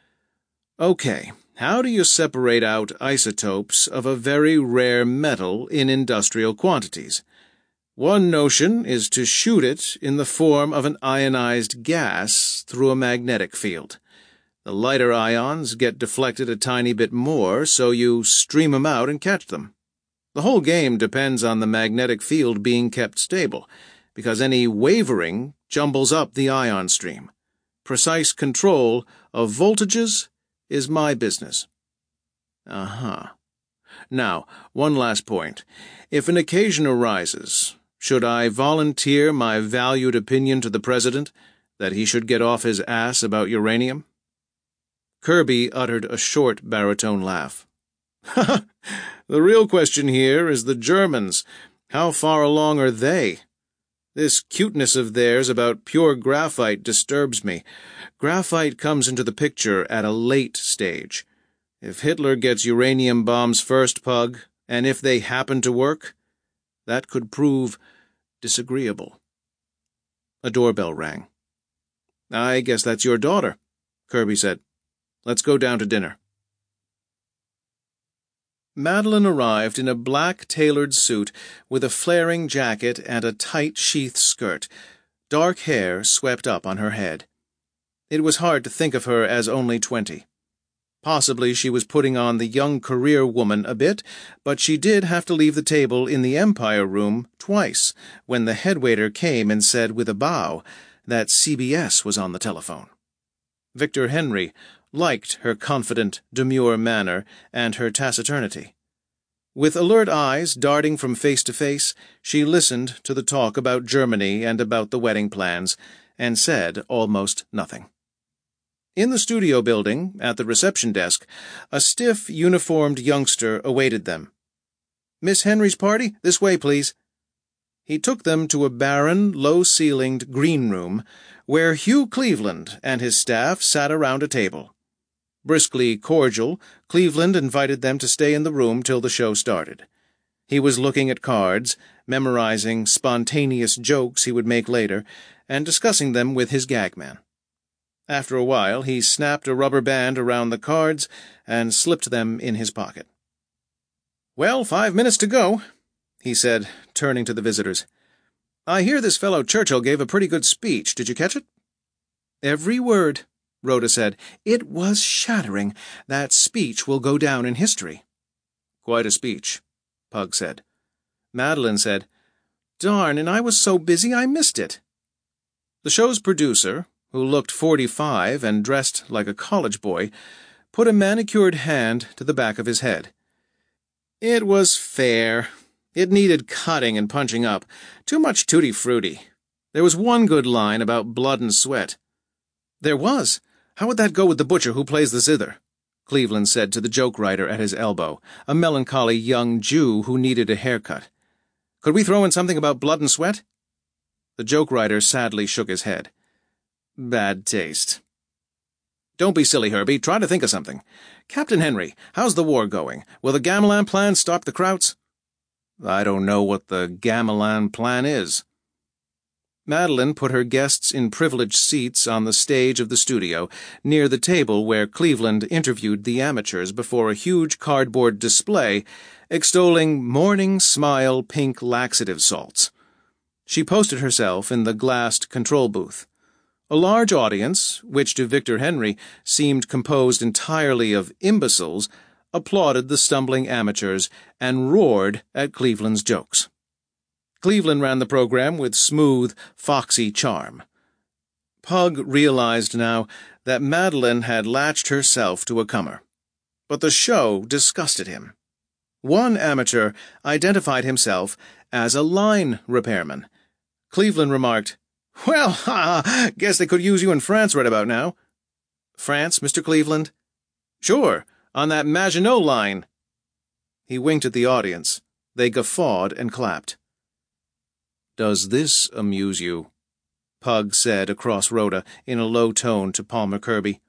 Speaker 1: "Okay, how do you separate out isotopes of a very rare metal in industrial quantities? One notion is to shoot it in the form of an ionized gas through a magnetic field. The lighter ions get deflected a tiny bit more, so you stream them out and catch them. The whole game depends on the magnetic field being kept stable, because any wavering jumbles up the ion stream. Precise control of voltages is my business." "Uh-huh. Now, one last point. If an occasion arises, should I volunteer my valued opinion to the President that he should get off his ass about uranium?" Kirby uttered a short baritone laugh. "The real question here is the Germans. How far along are they? This cuteness of theirs about pure graphite disturbs me. Graphite comes into the picture at a late stage. If Hitler gets uranium bombs first, Pug, and if they happen to work, That could prove disagreeable. A doorbell rang. "I guess that's your daughter," Kirby said. "Let's go down to dinner." Madeline arrived in a black tailored suit with a flaring jacket and a tight sheath skirt, dark hair swept up on her head. It was hard to think of her as only 20. Possibly she was putting on the young career woman a bit, but she did have to leave the table in the Empire Room twice when the headwaiter came and said with a bow that CBS was on the telephone. Victor Henry liked her confident, demure manner and her taciturnity. With alert eyes darting from face to face, she listened to the talk about Germany and about the wedding plans, and said almost nothing. In the studio building, at the reception desk, a stiff, uniformed youngster awaited them. "Miss Henry's party? This way, please." He took them to a barren, low-ceilinged green room, where Hugh Cleveland and his staff sat around a table. Briskly cordial, Cleveland invited them to stay in the room till the show started. He was looking at cards, memorizing spontaneous jokes he would make later, and discussing them with his gagman. After a while, he snapped a rubber band around the cards and slipped them in his pocket. "Well, 5 minutes to go," he said, turning to the visitors. "I hear this fellow Churchill gave a pretty good speech. Did you catch it?" "Every word," Rhoda said. "It was shattering. That speech will go down in history." "Quite a speech," Pug said. Madeline said, "Darn, and I was so busy I missed it." The show's producer, who looked 45 and dressed like a college boy, put a manicured hand to the back of his head. "It was fair. It needed cutting and punching up. Too much tutti-frutti. There was one good line about blood and sweat." "There was? How would that go with the butcher who plays the zither?" Cleveland said to the joke writer at his elbow, a melancholy young Jew who needed a haircut. "Could we throw in something about blood and sweat?" The joke writer sadly shook his head. "Bad taste." "Don't be silly, Herbie. Try to think of something. Captain Henry, how's the war going? Will the Gamelan plan stop the Krauts?" "I don't know what the Gamelan plan is." Madeline put her guests in privileged seats on the stage of the studio, near the table where Cleveland interviewed the amateurs before a huge cardboard display extolling Morning Smile pink laxative salts. She posted herself in the glassed control booth. A large audience, which to Victor Henry seemed composed entirely of imbeciles, applauded the stumbling amateurs and roared at Cleveland's jokes. Cleveland ran the program with smooth, foxy charm. Pug realized now that Madeline had latched herself to a comer. But the show disgusted him. One amateur identified himself as a line repairman. Cleveland remarked, "Well, guess they could use you in France right about now." "France, Mr. Cleveland?" "Sure, on that Maginot line." He winked at the audience. They guffawed and clapped. "Does this amuse you?" Pug said across Rhoda in a low tone to Palmer Kirby.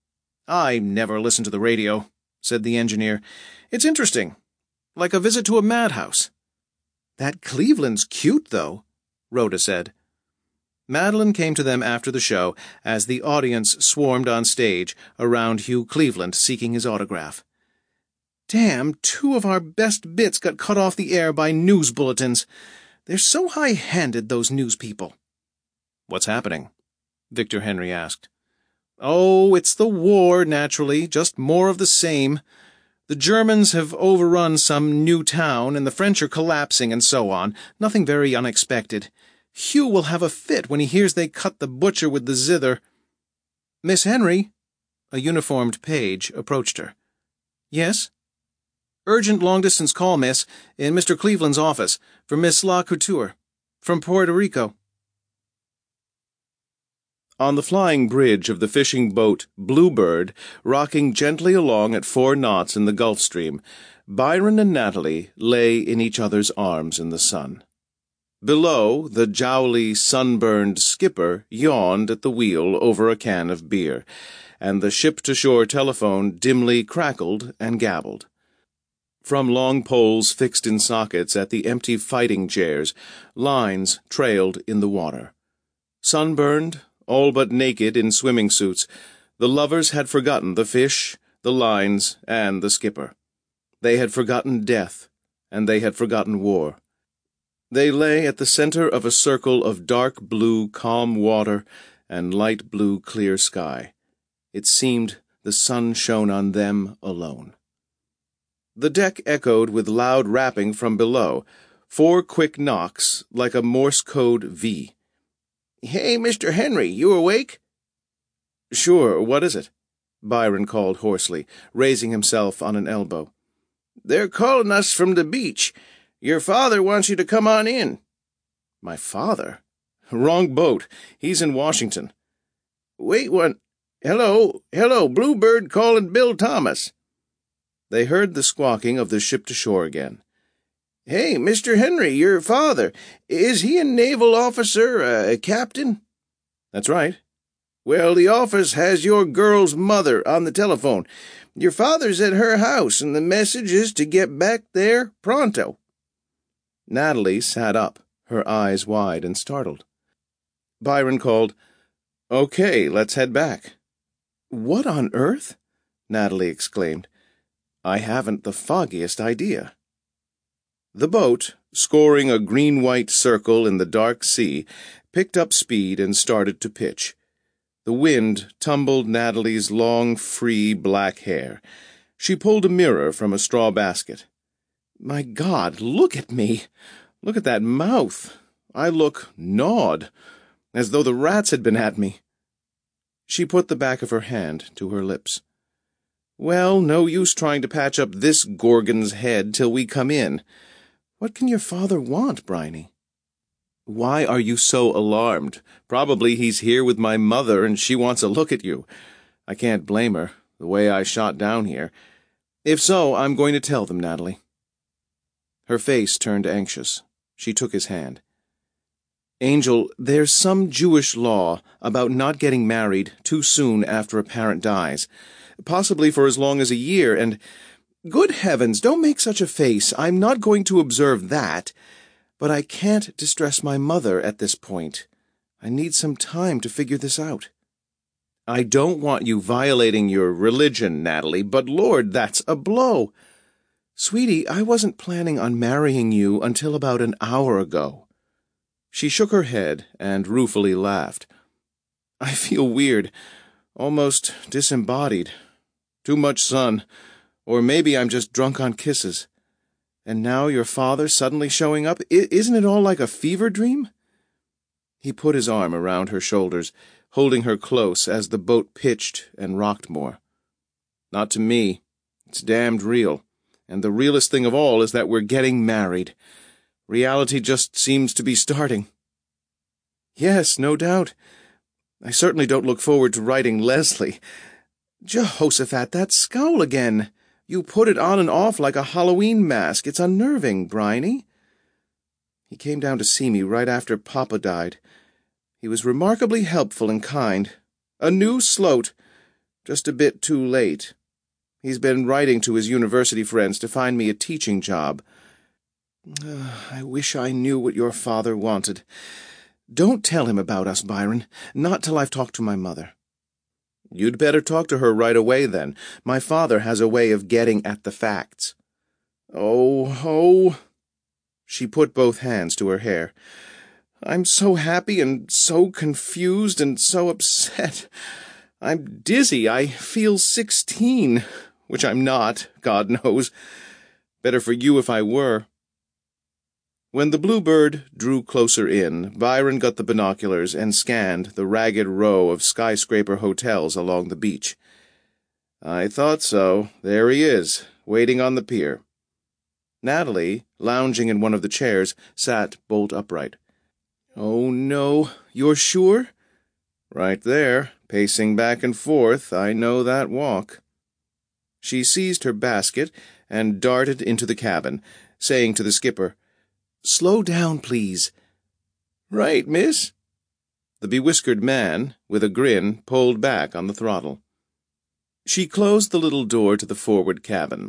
Speaker 1: "I never listen to the radio," said the engineer. "It's interesting. Like a visit to a madhouse." "That Cleveland's cute, though," Rhoda said. Madeline came to them after the show as the audience swarmed on stage around Hugh Cleveland seeking his autograph. "Damn, 2 of our best bits got cut off the air by news bulletins. They're so high-handed, those news people." "What's happening?" Victor Henry asked. "Oh, it's the war, naturally, just more of the same. The Germans have overrun some new town, and the French are collapsing, and so on. Nothing very unexpected. Hugh will have a fit when he hears they cut the butcher with the zither." "Miss Henry?" A uniformed page approached her. "Yes?" "Urgent long-distance call, miss, in Mr. Cleveland's office, for Miss La Couture, from Puerto Rico." On the flying bridge of the fishing boat Bluebird, rocking gently along at 4 knots in the Gulf Stream, Byron and Natalie lay in each other's arms in the sun. Below, the jowly, sunburned skipper yawned at the wheel over a can of beer, and the ship-to-shore telephone dimly crackled and gabbled. From long poles fixed in sockets at the empty fighting chairs, lines trailed in the water. Sunburned, all but naked in swimming suits, the lovers had forgotten the fish, the lines, and the skipper. They had forgotten death, and they had forgotten war. They lay at the center of a circle of dark blue calm water and light blue clear sky. It seemed the sun shone on them alone. The deck echoed with loud rapping from below, 4 quick knocks like a Morse code V.
Speaker 2: "Hey, Mr. Henry, you awake?"
Speaker 1: "Sure, what is it?" Byron called hoarsely, raising himself on an elbow.
Speaker 2: "They're calling us from the beach. Your father wants you to come on in."
Speaker 1: "My father? Wrong boat. He's in Washington."
Speaker 2: "Wait one. Hello, Bluebird calling Bill Thomas."
Speaker 1: They heard the squawking of the ship to shore again.
Speaker 2: "Hey, Mr. Henry, your father, is he a naval officer, a captain?"
Speaker 1: "That's right."
Speaker 2: "Well, the office has your girl's mother on the telephone. Your father's at her house, and the message is to get back there pronto."
Speaker 1: Natalie sat up, her eyes wide and startled. Byron called, "Okay, let's head back." "What on earth?" Natalie exclaimed. "I haven't the foggiest idea." The boat, scoring a green-white circle in the dark sea, picked up speed and started to pitch. The wind tumbled Natalie's long, free black hair. She pulled a mirror from a straw basket. "My God, look at me! Look at that mouth! I look gnawed, as though the rats had been at me." She put the back of her hand to her lips. "Well, no use trying to patch up this Gorgon's head till we come in. What can your father want, Bryony?" "Why are you so alarmed? Probably he's here with my mother and she wants a look at you. I can't blame her, the way I shot down here. If so, I'm going to tell them, Natalie." Her face turned anxious. She took his hand. "Angel, there's some Jewish law about not getting married too soon after a parent dies, possibly for as long as a year, and— Good heavens, don't make such a face. I'm not going to observe that. But I can't distress my mother at this point. I need some time to figure this out." "I don't want you violating your religion, Natalie, but Lord, that's a blow." "Sweetie, I wasn't planning on marrying you until about an hour ago." She shook her head and ruefully laughed. "I feel weird, almost disembodied. Too much sun, or maybe I'm just drunk on kisses. And now your father suddenly showing up. Isn't it all like a fever dream?" He put his arm around her shoulders, holding her close as the boat pitched and rocked more. "Not to me. It's damned real. And the realest thing of all is that we're getting married. Reality just seems to be starting." "Yes, no doubt. I certainly don't look forward to writing Leslie. Jehoshaphat, that scowl again. You put it on and off like a Halloween mask. It's unnerving, Bryony." "He came down to see me right after Papa died. He was remarkably helpful and kind. A new Sloat, just a bit too late. He's been writing to his university friends to find me a teaching job. I wish I knew what your father wanted. Don't tell him about us, Byron. Not till I've talked to my mother." "You'd better talk to her right away, then. My father has a way of getting at the facts." Oh. She put both hands to her hair. "I'm so happy and so confused and so upset. I'm dizzy. I feel 16, which I'm not, God knows. Better for you if I were." When the Bluebird drew closer in, Byron got the binoculars and scanned the ragged row of skyscraper hotels along the beach. "I thought so. There he is, waiting on the pier." Natalie, lounging in one of the chairs, sat bolt upright. "Oh, no. You're sure?" "Right there, pacing back and forth. I know that walk." She seized her basket and darted into the cabin, saying to the skipper, "Slow down, please."
Speaker 2: "Right, miss."
Speaker 1: The bewhiskered man, with a grin, pulled back on the throttle. She closed the little door to the forward cabin.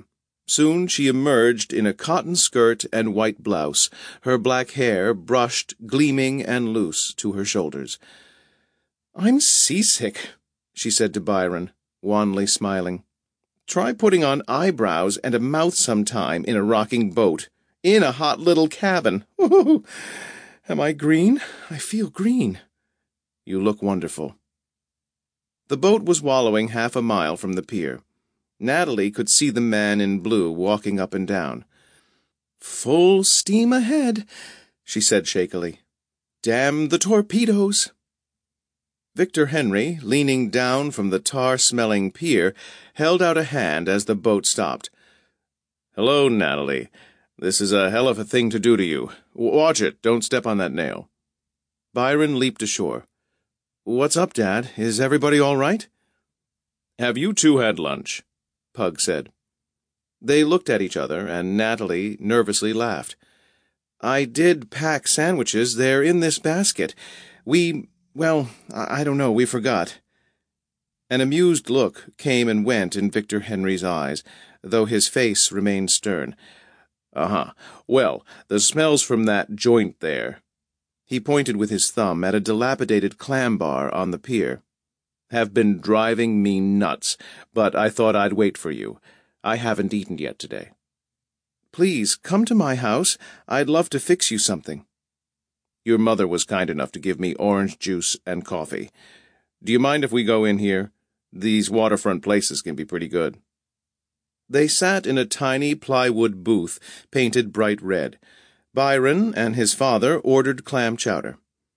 Speaker 1: Soon she emerged in a cotton skirt and white blouse, her black hair brushed, gleaming and loose, to her shoulders. "I'm seasick," she said to Byron, wanly smiling. "Try putting on eyebrows and a mouth sometime in a rocking boat, in a hot little cabin. Ooh, am I green? I feel green." "You look wonderful." The boat was wallowing 1/2 mile from the pier. Natalie could see the man in blue walking up and down. "Full steam ahead," she said shakily. "Damn the torpedoes." Victor Henry, leaning down from the tar-smelling pier, held out a hand as the boat stopped. "Hello, Natalie. This is a hell of a thing to do to you. Watch it. Don't step on that nail." Byron leaped ashore. "What's up, Dad? Is everybody all right?" "Have you two had lunch?" Pug said. They looked at each other, and Natalie nervously laughed. "I did pack sandwiches. They're in this basket. I don't know, we forgot." An amused look came and went in Victor Henry's eyes, though his face remained stern. "Uh-huh. Well, the smells from that joint there." He pointed with his thumb at a dilapidated clam bar on the pier. "Have been driving me nuts, but I thought I'd wait for you. I haven't eaten yet today." "Please, come to my house. I'd love to fix you something." "Your mother was kind enough to give me orange juice and coffee. Do you mind if we go in here? These waterfront places can be pretty good." They sat in a tiny plywood booth painted bright red. Byron and his father ordered clam chowder.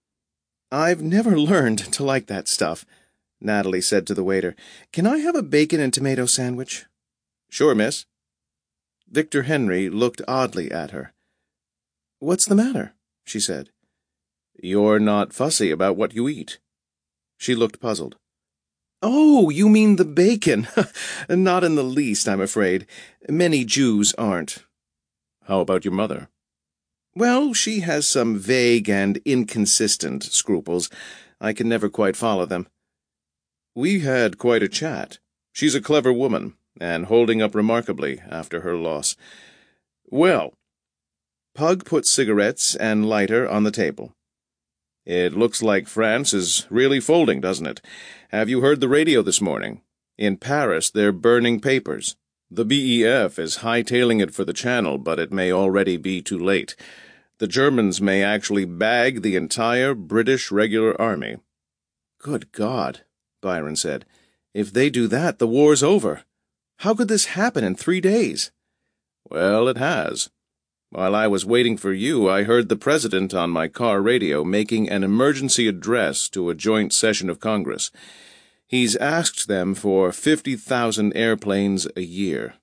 Speaker 1: "I've never learned to like that stuff," Natalie said to the waiter. "Can I have a bacon and tomato sandwich?" "Sure, miss." Victor Henry looked oddly at her. "What's the matter?" she said. "You're not fussy about what you eat." She looked puzzled. "Oh, you mean the bacon. Not in the least, I'm afraid. Many Jews aren't." "How about your mother?" "Well, she has some vague and inconsistent scruples. I can never quite follow them." "We had quite a chat. She's a clever woman, and holding up remarkably after her loss. Well," Pug put cigarettes and lighter on the table. "It looks like France is really folding, doesn't it? Have you heard the radio this morning? In Paris, they're burning papers. The BEF is hightailing it for the Channel, but it may already be too late. The Germans may actually bag the entire British regular army." "Good God," Byron said. "If they do that, the war's over. How could this happen in 3 days?" "Well, it has. While I was waiting for you, I heard the president on my car radio making an emergency address to a joint session of Congress. He's asked them for 50,000 airplanes a year."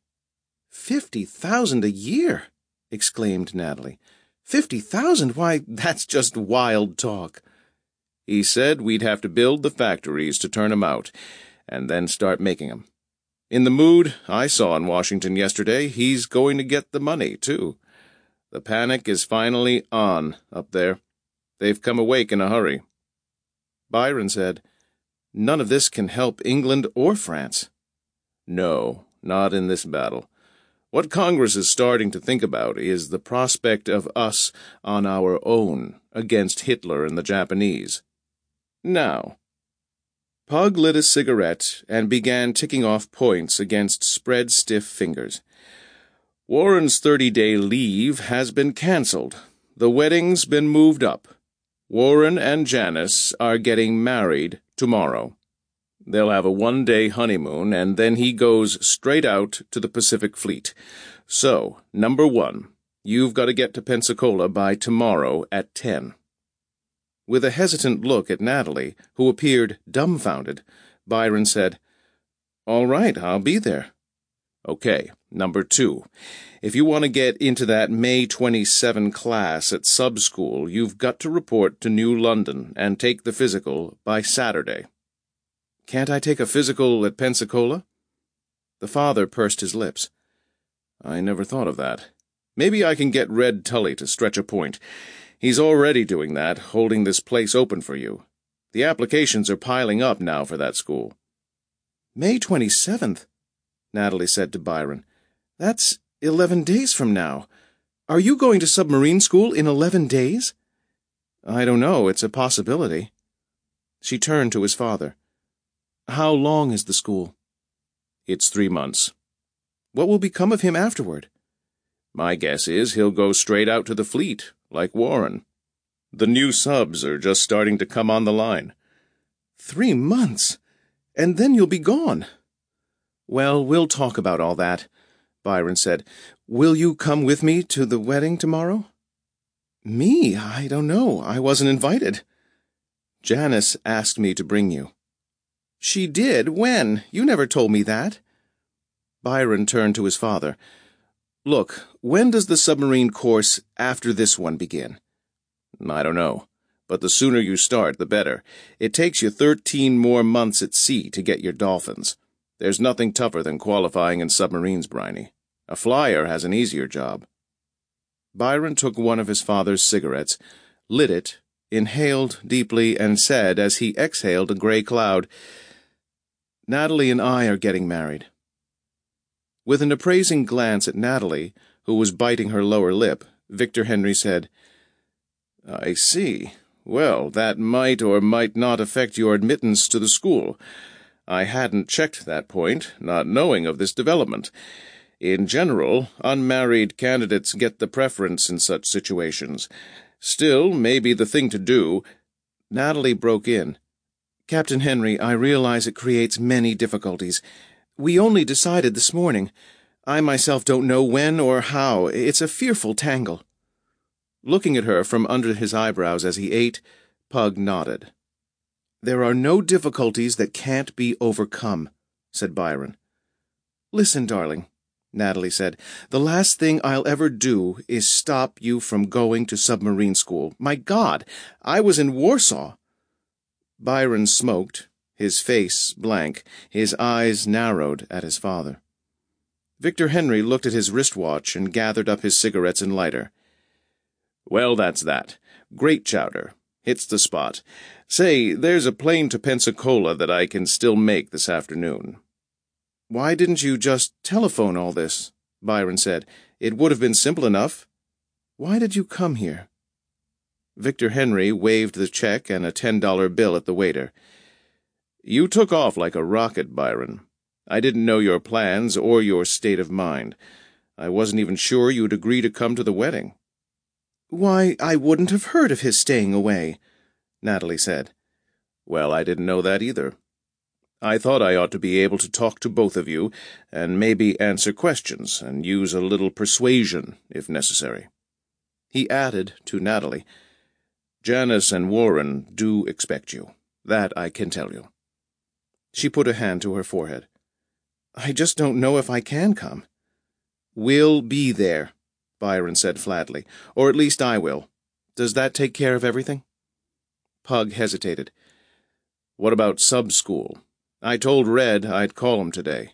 Speaker 1: "50,000 a year?" exclaimed Natalie. 50,000? Why, that's just wild talk." "He said we'd have to build the factories to turn 'em out, and then start making 'em. In the mood I saw in Washington yesterday, he's going to get the money, too. The panic is finally on up there. They've come awake in a hurry." Byron said, "None of this can help England or France." "No, not in this battle. What Congress is starting to think about is the prospect of us on our own against Hitler and the Japanese. Now." Pug lit a cigarette and began ticking off points against spread stiff fingers. "Warren's 30-day leave has been cancelled. The wedding's been moved up. Warren and Janice are getting married tomorrow. They'll have a 1-day honeymoon, and then he goes straight out to the Pacific Fleet. So, number 1, you've got to get to Pensacola by tomorrow at 10. With a hesitant look at Natalie, who appeared dumbfounded, Byron said, "All right, I'll be there." "Okay, number 2. If you want to get into that May 27 class at sub-school, you've got to report to New London and take the physical by Saturday." "Can't I take a physical at Pensacola?" The father pursed his lips. "I never thought of that. Maybe I can get Red Tully to stretch a point. He's already doing that, holding this place open for you. The applications are piling up now for that school." "May 27th?" Natalie said to Byron. That's 11 days from now. Are you going to submarine school in 11 days? I don't know. It's a possibility. She turned to his father. How long is the school? It's 3 months. What will become of him afterward? My guess is he'll go straight out to the fleet, like Warren. The new subs are just starting to come on the line. 3 months? And then you'll be gone. Well, we'll talk about all that, Byron said. Will you come with me to the wedding tomorrow? Me? I don't know. I wasn't invited. Janice asked me to bring you. She did? When? You never told me that. Byron turned to his father. Look, when does the submarine course after this one begin? I don't know, but the sooner you start, the better. It takes you 13 more months at sea to get your dolphins. There's nothing tougher than qualifying in submarines, Briney. A flyer has an easier job. Byron took one of his father's cigarettes, lit it, inhaled deeply, and said, as he exhaled a gray cloud, Natalie and I are getting married. With an appraising glance at Natalie, who was biting her lower lip, Victor Henry said, I see. Well, that might or might not affect your admittance to the school. I hadn't checked that point, not knowing of this development. In general, unmarried candidates get the preference in such situations. Still, maybe the thing to do— Natalie broke in. Captain Henry, I realize it creates many difficulties. We only decided this morning. I myself don't know when or how. It's a fearful tangle. Looking at her from under his eyebrows as he ate, Pug nodded. There are no difficulties that can't be overcome, said Byron. Listen, darling, Natalie said. The last thing I'll ever do is stop you from going to submarine school. My God, I was in Warsaw. Byron smoked, his face blank, his eyes narrowed at his father. Victor Henry looked at his wristwatch and gathered up his cigarettes and lighter. Well, that's that. Great chowder. Hits the spot. Say, there's a plane to Pensacola that I can still make this afternoon. Why didn't you just telephone all this? Byron said. It would have been simple enough. Why did you come here? Victor Henry waved the check and a $10 bill at the waiter. You took off like a rocket, Byron. I didn't know your plans or your state of mind. I wasn't even sure you'd agree to come to the wedding. Why, I wouldn't have heard of his staying away, Natalie said. Well, I didn't know that either. I thought I ought to be able to talk to both of you, and maybe answer questions, and use a little persuasion, if necessary. He added to Natalie, Janice and Warren do expect you. That I can tell you. She put a hand to her forehead. I just don't know if I can come. We'll be there, Byron said flatly. Or at least I will. Does that take care of everything? Pug hesitated. What about sub-school? I told Red I'd call him today.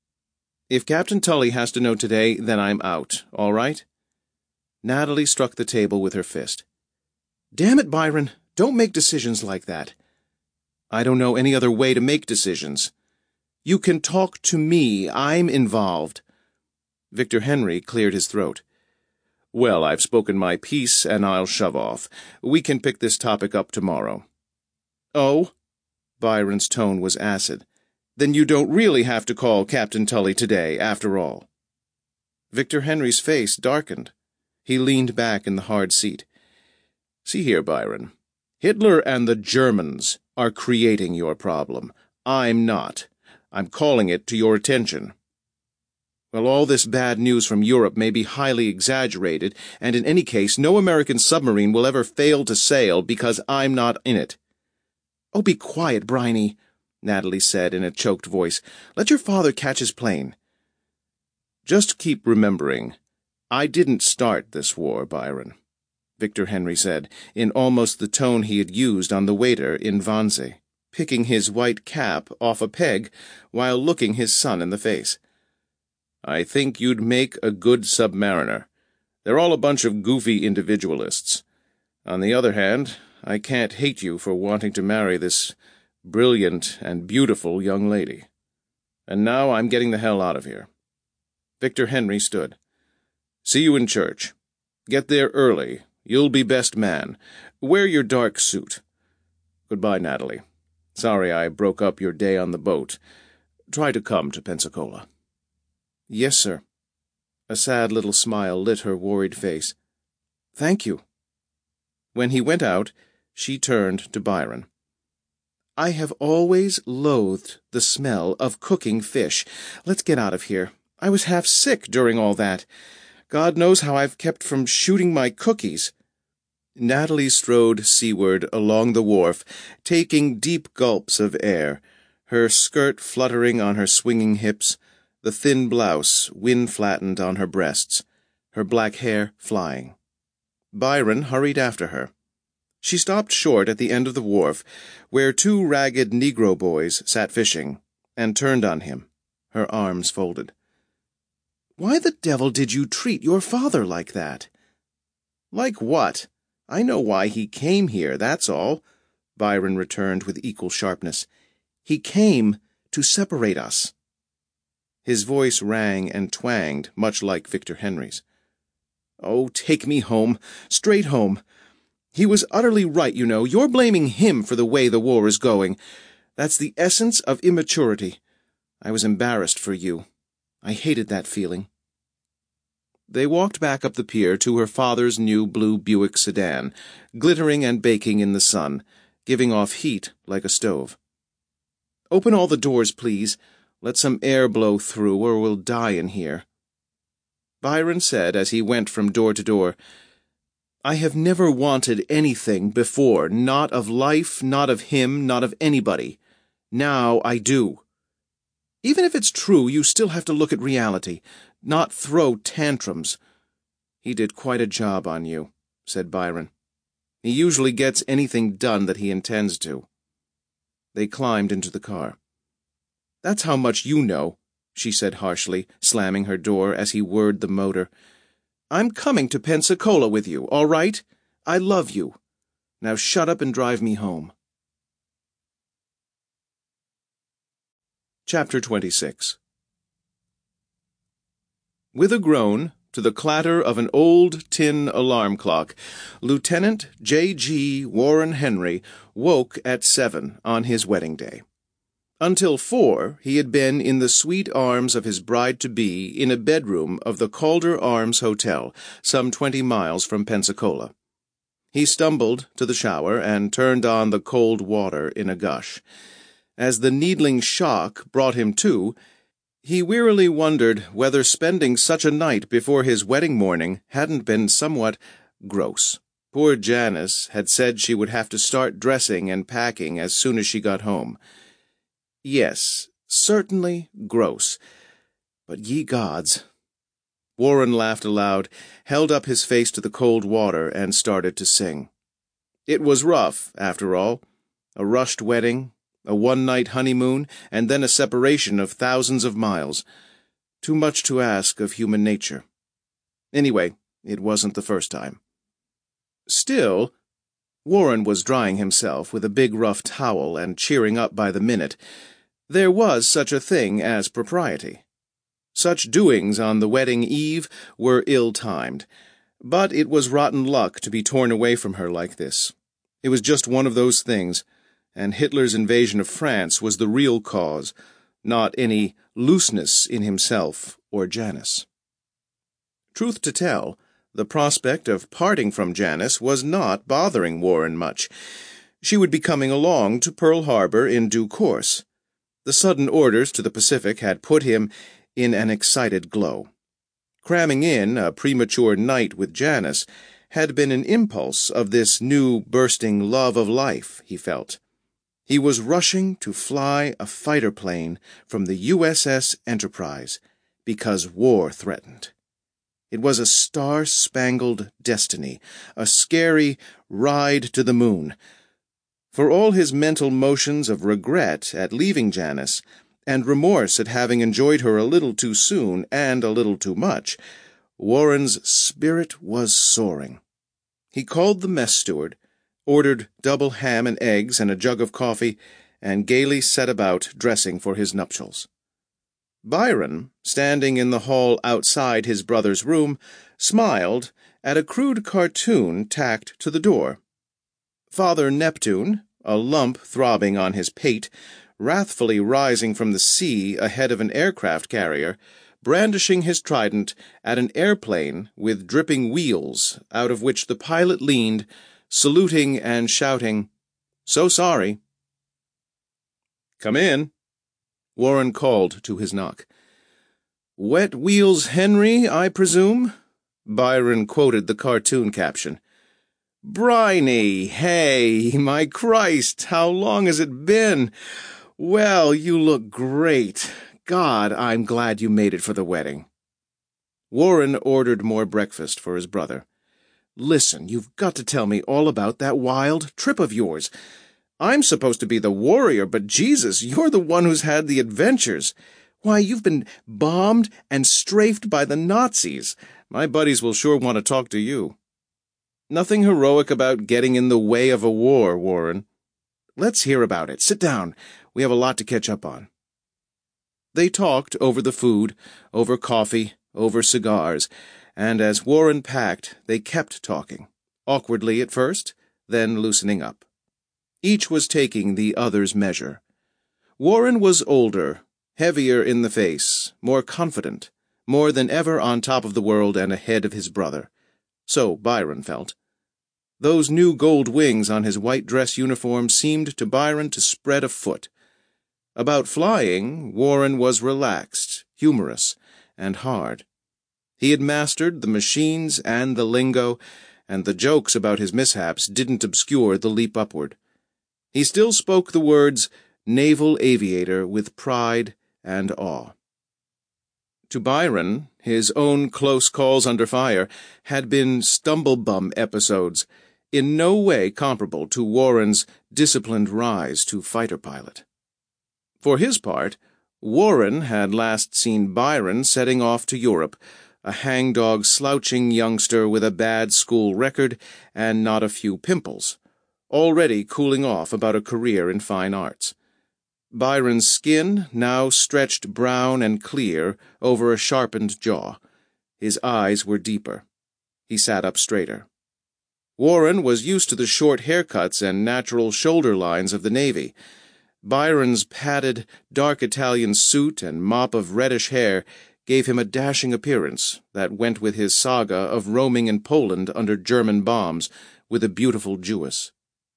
Speaker 1: If Captain Tully has to know today, then I'm out, all right? Natalie struck the table with her fist. Damn it, Byron, don't make decisions like that. I don't know any other way to make decisions. You can talk to me. I'm involved. Victor Henry cleared his throat. Well, I've spoken my piece, and I'll shove off. We can pick this topic up tomorrow. Oh? Byron's tone was acid. Then you don't really have to call Captain Tully today, after all. Victor Henry's face darkened. He leaned back in the hard seat. See here, Byron. Hitler and the Germans are creating your problem. I'm not. I'm calling it to your attention. Well, all this bad news from Europe may be highly exaggerated, and in any case, no American submarine will ever fail to sail because I'm not in it. Oh, be quiet, Briney, Natalie said in a choked voice. Let your father catch his plane. Just keep remembering, I didn't start this war, Byron, Victor Henry said, in almost the tone he had used on the waiter in Wannsee, picking his white cap off a peg while looking his son in the face. I think you'd make a good submariner. They're all a bunch of goofy individualists. On the other hand, I can't hate you for wanting to marry this brilliant and beautiful young lady. And now I'm getting the hell out of here. Victor Henry stood. "See you in church. Get there early. You'll be best man. Wear your dark suit. Goodbye, Natalie. Sorry I broke up your day on the boat. Try to come to Pensacola." "Yes, sir." A sad little smile lit her worried face. "Thank you." When he went out, she turned to Byron. "I have always loathed the smell of cooking fish. Let's get out of here. I was half sick during all that. God knows how I've kept from shooting my cookies." Natalie strode seaward along the wharf, taking deep gulps of air, her skirt fluttering on her swinging hips, the thin blouse wind-flattened on her breasts, her black hair flying. Byron hurried after her. She stopped short at the end of the wharf, where two ragged Negro boys sat fishing, and turned on him, her arms folded. "Why the devil did you treat your father like that?" "Like what? I know why he came here, that's all," Byron returned with equal sharpness. "He came to separate us." His voice rang and twanged, much like Victor Henry's. "Oh, take me home, straight home. He was utterly right, you know. You're blaming him for the way the war is going. That's the essence of immaturity. I was embarrassed for you. I hated that feeling." They walked back up the pier to her father's new blue Buick sedan, glittering and baking in the sun, giving off heat like a stove. "Open all the doors, please. Let some air blow through, or we'll die in here." Byron said as he went from door to door, "I have never wanted anything before, not of life, not of him, not of anybody. Now I do. Even if it's true, you still have to look at reality, not throw tantrums." "He did quite a job on you," said Byron. "He usually gets anything done that he intends to." They climbed into the car. "That's how much you know," she said harshly, slamming her door as he whirred the motor. "I'm coming to Pensacola with you, all right? I love you. Now shut up and drive me home." Chapter 26. With a groan, to the clatter of an old tin alarm clock, Lieutenant J.G. Warren Henry woke at 7 on his wedding day. Until 4, he had been in the sweet arms of his bride-to-be in a bedroom of the Calder Arms Hotel, some 20 miles from Pensacola. He stumbled to the shower and turned on the cold water in a gush. As the needling shock brought him to, he wearily wondered whether spending such a night before his wedding morning hadn't been somewhat gross. Poor Janice had said she would have to start dressing and packing as soon as she got home. Yes, certainly gross. But ye gods! Warren laughed aloud, held up his face to the cold water, and started to sing. It was rough, after all. A rushed wedding, a one-night honeymoon, and then a separation of thousands of miles. Too much to ask of human nature. Anyway, it wasn't the first time. Still, Warren was drying himself with a big rough towel and cheering up by the minute. There was such a thing as propriety. Such doings on the wedding eve were ill-timed, but it was rotten luck to be torn away from her like this. It was just one of those things, and Hitler's invasion of France was the real cause, not any looseness in himself or Janice. Truth to tell, the prospect of parting from Janice was not bothering Warren much. She would be coming along to Pearl Harbor in due course. The sudden orders to the Pacific had put him in an excited glow. Cramming in a premature night with Janice had been an impulse of this new bursting love of life, he felt. He was rushing to fly a fighter plane from the USS Enterprise because war threatened. It was a star-spangled destiny, a scary ride to the moon. For all his mental motions of regret at leaving Janice, and remorse at having enjoyed her a little too soon and a little too much, Warren's spirit was soaring. He called the mess steward, ordered double ham and eggs and a jug of coffee, and gaily set about dressing for his nuptials. Byron, standing in the hall outside his brother's room, smiled at a crude cartoon tacked to the door. Father Neptune, a lump throbbing on his pate, wrathfully rising from the sea ahead of an aircraft carrier, brandishing his trident at an airplane with dripping wheels out of which the pilot leaned, saluting and shouting, "So sorry." "Come in," Warren called to his knock. "Wet Wheels Henry, I presume?" Byron quoted the cartoon caption. "Briny, hey, my Christ, how long has it been? Well, you look great. God, I'm glad you made it for the wedding." Warren ordered more breakfast for his brother. "Listen, you've got to tell me all about that wild trip of yours. I'm supposed to be the warrior, but Jesus, you're the one who's had the adventures. Why, you've been bombed and strafed by the Nazis. My buddies will sure want to talk to you." "Nothing heroic about getting in the way of a war, Warren." "Let's hear about it. Sit down. We have a lot to catch up on." They talked over the food, over coffee, over cigars, and as Warren packed, they kept talking, awkwardly at first, then loosening up. Each was taking the other's measure. Warren was older, heavier in the face, more confident, more than ever on top of the world and ahead of his brother. So Byron felt. Those new gold wings on his white dress uniform seemed to Byron to spread a foot. About flying, Warren was relaxed, humorous, and hard. He had mastered the machines and the lingo, and the jokes about his mishaps didn't obscure the leap upward. He still spoke the words naval aviator with pride and awe. To Byron, his own close calls under fire had been stumblebum episodes, in no way comparable to Warren's disciplined rise to fighter pilot. For his part, Warren had last seen Byron setting off to Europe, a hangdog slouching youngster with a bad school record and not a few pimples, already cooling off about a career in fine arts. Byron's skin now stretched brown and clear over a sharpened jaw. His eyes were deeper. He sat up straighter. Warren was used to the short haircuts and natural shoulder lines of the Navy. Byron's padded, dark Italian suit and mop of reddish hair gave him a dashing appearance that went with his saga of roaming in Poland under German bombs with a beautiful Jewess.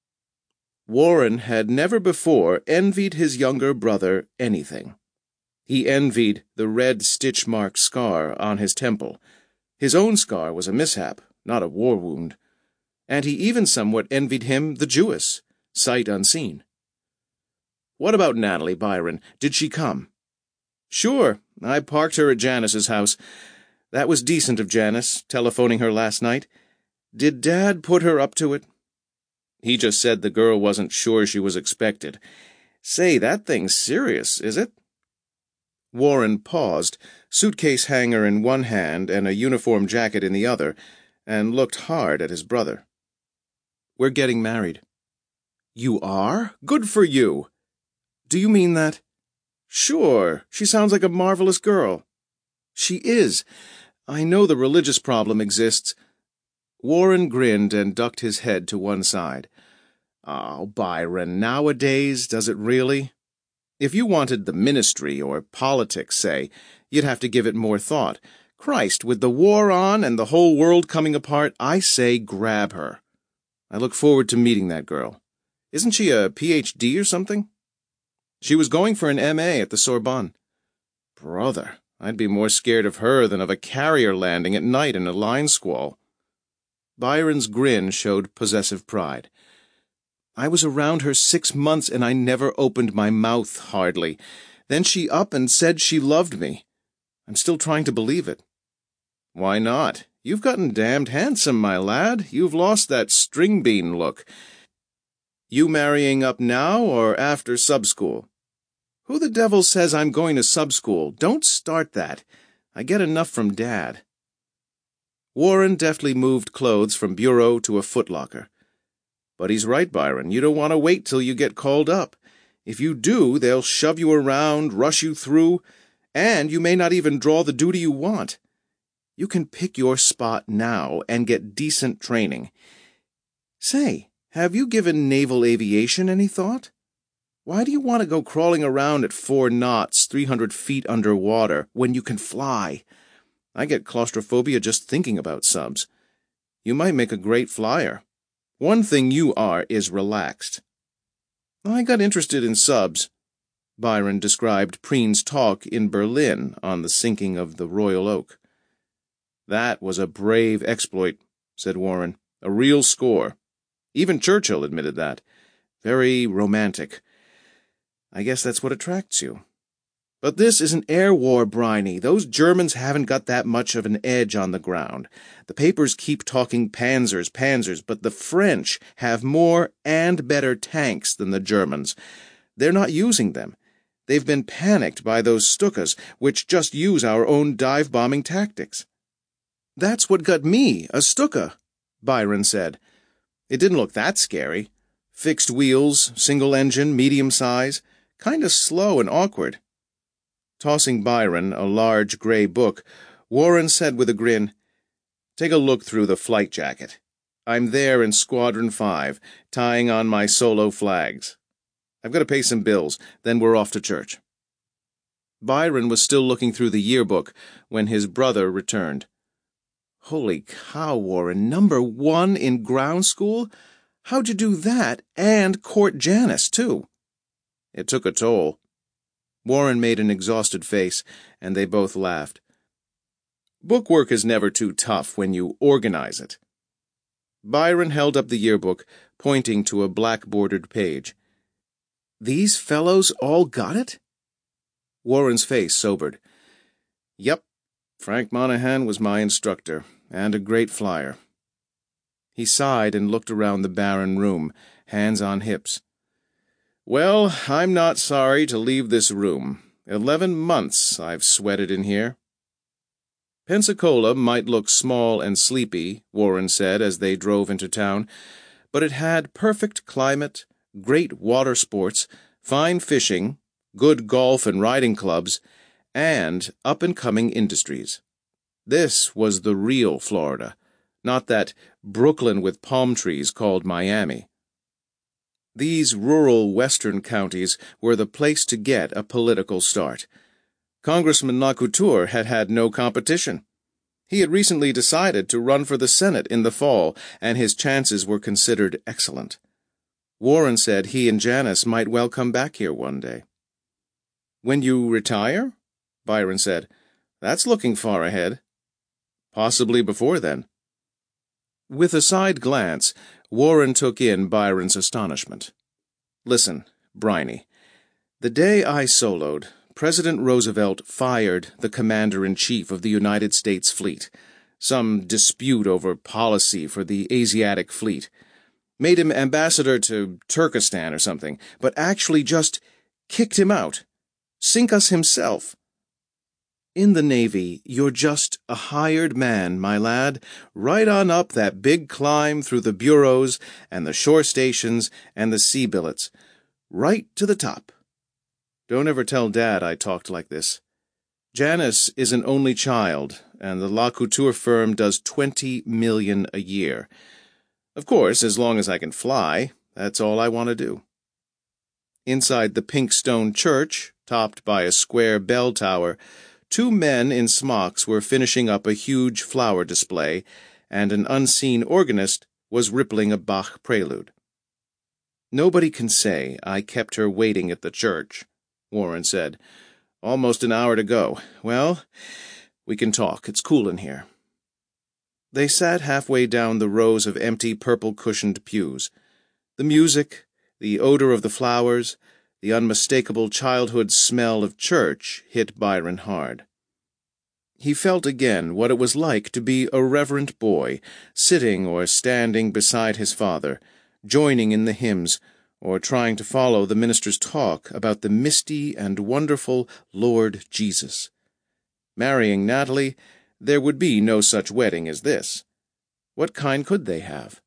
Speaker 1: Warren had never before envied his younger brother anything. He envied the red stitch-mark scar on his temple. His own scar was a mishap, not a war wound. And he even somewhat envied him the Jewess, sight unseen. "What about Natalie, Byron? Did she come?" "Sure. I parked her at Janice's house. That was decent of Janice, telephoning her last night. Did Dad put her up to it?" "He just said the girl wasn't sure she was expected. Say, that thing's serious, is it?" Warren paused, suitcase hanger in one hand and a uniform jacket in the other, and looked hard at his brother. "We're getting married." "You are? Good for you." "Do you mean that?" "Sure. She sounds like a marvelous girl." "She is. I know the religious problem exists." Warren grinned and ducked his head to one side. "Oh, Byron, nowadays, does it really? If you wanted the ministry or politics, say, you'd have to give it more thought. Christ, with the war on and the whole world coming apart, I say grab her. I look forward to meeting that girl. Isn't she a Ph.D. or something?" "She was going for an M.A. at the Sorbonne." "Brother, I'd be more scared of her than of a carrier landing at night in a line squall." Byron's grin showed possessive pride. "I was around her 6 months and I never opened my mouth, hardly. Then she up and said she loved me. I'm still trying to believe it." "Why not? You've gotten damned handsome, my lad. You've lost that string bean look. You marrying up now or after sub-school?" "Who the devil says I'm going to sub-school? Don't start that. I get enough from Dad." Warren deftly moved clothes from bureau to a footlocker. "But he's right, Byron. You don't want to wait till you get called up. If you do, they'll shove you around, rush you through, And you may not even draw the duty you want. You can pick your spot now and get decent training. Say, have you given naval aviation any thought? Why do you want to go crawling around at 4 knots, 300 feet underwater, when you can fly? I get claustrophobia just thinking about subs. You might make a great flyer. One thing you are is relaxed. I got interested in subs. Byron described Preen's talk in Berlin on the sinking of the Royal Oak. That was a brave exploit, said Warren. A real score. Even Churchill admitted that. Very romantic. I guess that's what attracts you. But this is an air war, Briney. Those Germans haven't got that much of an edge on the ground. The papers keep talking panzers, but the French have more and better tanks than the Germans. They're not using them. They've been panicked by those Stukas, which just use our own dive-bombing tactics. That's what got me, a Stuka, Byron said. It didn't look that scary. Fixed wheels, single engine, medium size, kind of slow and awkward. Tossing Byron a large gray book, Warren said with a grin, "Take a look through the flight jacket. I'm there in Squadron 5, tying on my solo flags. I've got to pay some bills, then we're off to church." Byron was still looking through the yearbook when his brother returned. "Holy cow, Warren, number 1 in ground school? How'd you do that and court Janice, too?" "It took a toll." Warren made an exhausted face, and they both laughed. "Bookwork is never too tough when you organize it." Byron held up the yearbook, pointing to a black-bordered page. "These fellows all got it?" Warren's face sobered. "Yep. Frank Monahan was my instructor, and a great flyer." He sighed and looked around the barren room, hands on hips. "Well, I'm not sorry to leave this room. 11 months I've sweated in here." Pensacola might look small and sleepy, Warren said as they drove into town, but it had perfect climate, great water sports, fine fishing, good golf and riding clubs, and up-and-coming industries. This was the real Florida, not that Brooklyn with palm trees called Miami. These rural western counties were the place to get a political start. Congressman LaCouture had had no competition. He had recently decided to run for the Senate in the fall, and his chances were considered excellent. Warren said he and Janice might well come back here one day. "When you retire?" Byron said. "That's looking far ahead." "Possibly before then." With a side glance, Warren took in Byron's astonishment. "Listen, Briney, the day I soloed, President Roosevelt fired the Commander-in-Chief of the United States Fleet. Some dispute over policy for the Asiatic Fleet. Made him ambassador to Turkestan or something, but actually just kicked him out. Sink us himself. In the Navy, you're just a hired man, my lad, right on up that big climb through the bureaus and the shore stations and the sea billets, right to the top. Don't ever tell Dad I talked like this. Janice is an only child, and the LaCouture firm does $20 million a year. Of course, as long as I can fly, that's all I want to do." Inside the pink stone church, topped by a square bell tower, 2 men in smocks were finishing up a huge flower display, and an unseen organist was rippling a Bach prelude. "Nobody can say I kept her waiting at the church," Warren said. "Almost an hour to go. Well, we can talk. It's cool in here." They sat halfway down the rows of empty purple-cushioned pews. The music, the odor of the flowers, the unmistakable childhood smell of church hit Byron hard. He felt again what it was like to be a reverent boy, sitting or standing beside his father, joining in the hymns, or trying to follow the minister's talk about the misty and wonderful Lord Jesus. Marrying Natalie, there would be no such wedding as this. What kind could they have?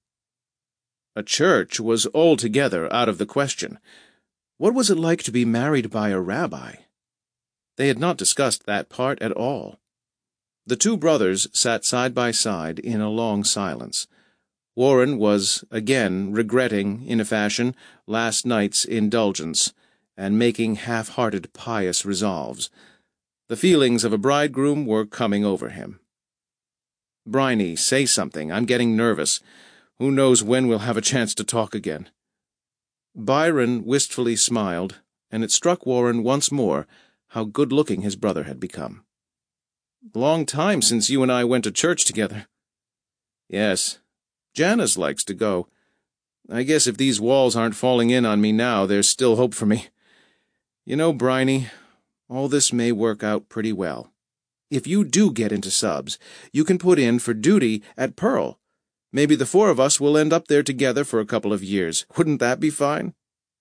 Speaker 1: A church was altogether out of the question. What was it like to be married by a rabbi? They had not discussed that part at all. The two brothers sat side by side in a long silence. Warren was again regretting, in a fashion, last night's indulgence, and making half-hearted pious resolves. The feelings of a bridegroom were coming over him. "Bryony, say something. I'm getting nervous. Who knows when we'll have a chance to talk again." Byron wistfully smiled, and it struck Warren once more how good-looking his brother had become. "Long time since you and I went to church together." "Yes. Janice likes to go. I guess if these walls aren't falling in on me now, there's still hope for me. You know, Bryony, all this may work out pretty well. If you do get into subs, you can put in for duty at Pearl. Maybe the four of us will end up there together for a couple of years. Wouldn't that be fine?"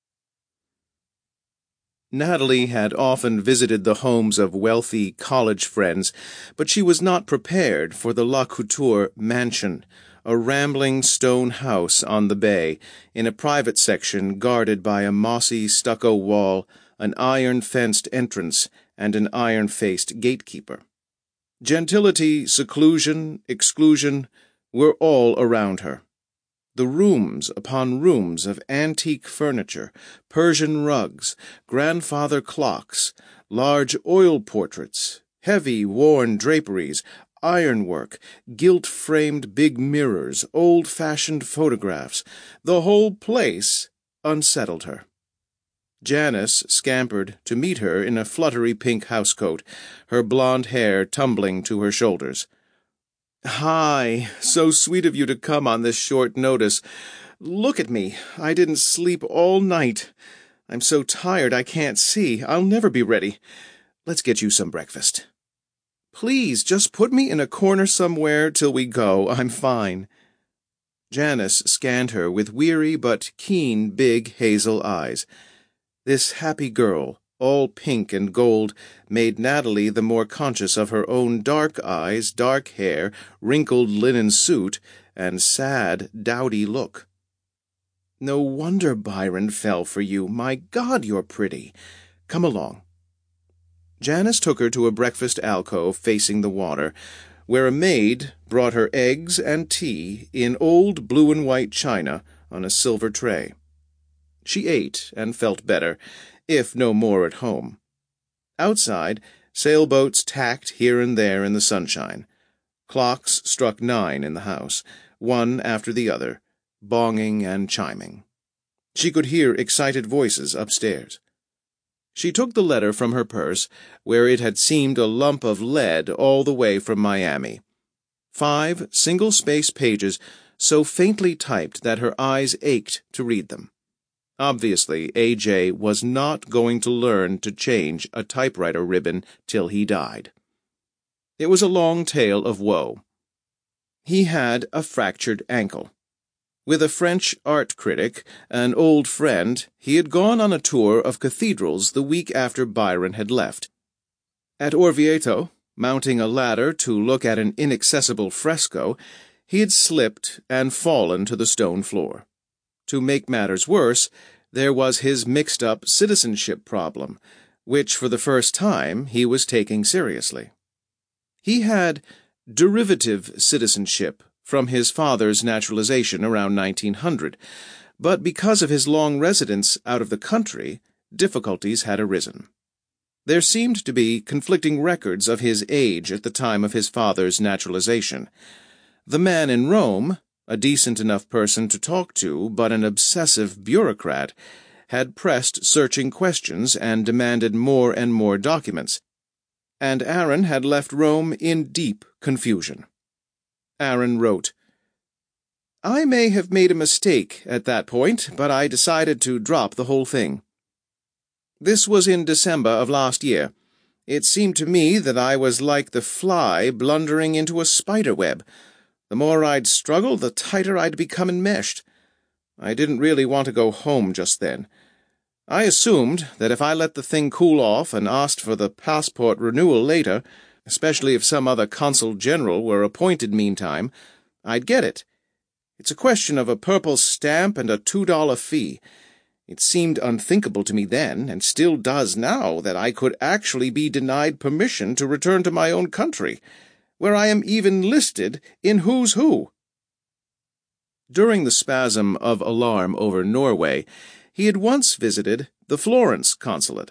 Speaker 1: Natalie had often visited the homes of wealthy college friends, but she was not prepared for the La Couture mansion, a rambling stone house on the bay, in a private section guarded by a mossy stucco wall, an iron-fenced entrance, and an iron-faced gatekeeper. Gentility, seclusion, exclusion were all around her. The rooms upon rooms of antique furniture, Persian rugs, grandfather clocks, large oil portraits, heavy worn draperies, ironwork, gilt-framed big mirrors, old-fashioned photographs, the whole place unsettled her. Janice scampered to meet her in a fluttery pink housecoat, her blonde hair tumbling to her shoulders. "Hi, so sweet of you to come on this short notice. Look at me. I didn't sleep all night. I'm so tired I can't see. I'll never be ready. Let's get you some breakfast." "Please, just put me in a corner somewhere till we go. I'm fine." Janice scanned her with weary but keen big hazel eyes. This happy girl, all pink and gold, made Natalie the more conscious of her own dark eyes, dark hair, wrinkled linen suit, and sad, dowdy look. "No wonder Byron fell for you. My God, you're pretty. Come along." Janice took her to a breakfast alcove facing the water, where a maid brought her eggs and tea in old blue-and-white china on a silver tray. She ate and felt better, if no more at home. Outside, sailboats tacked here and there in the sunshine. Clocks struck 9 in the house, one after the other, bonging and chiming. She could hear excited voices upstairs. She took the letter from her purse, where it had seemed a lump of lead all the way from Miami. 5 single-space pages, so faintly typed that her eyes ached to read them. Obviously, A.J. was not going to learn to change a typewriter ribbon till he died. It was a long tale of woe. He had a fractured ankle. With a French art critic, an old friend, he had gone on a tour of cathedrals the week after Byron had left. At Orvieto, mounting a ladder to look at an inaccessible fresco, he had slipped and fallen to the stone floor. To make matters worse, there was his mixed-up citizenship problem, which for the first time he was taking seriously. He had derivative citizenship from his father's naturalization around 1900, but because of his long residence out of the country, difficulties had arisen. There seemed to be conflicting records of his age at the time of his father's naturalization. The man in Rome, a decent enough person to talk to, but an obsessive bureaucrat, had pressed searching questions and demanded more and more documents, and Aaron had left Rome in deep confusion. Aaron wrote, "I may have made a mistake at that point, but I decided to drop the whole thing. This was in December of last year. It seemed to me that I was like the fly blundering into a spider web. The more I'd struggle, the tighter I'd become enmeshed. I didn't really want to go home just then. I assumed that if I let the thing cool off and asked for the passport renewal later, especially if some other consul general were appointed meantime, I'd get it. It's a question of a purple stamp and a $2 fee. It seemed unthinkable to me then, and still does now, that I could actually be denied permission to return to my own country, where I am even listed in Who's Who. During the spasm of alarm over Norway, he had once visited the Florence consulate.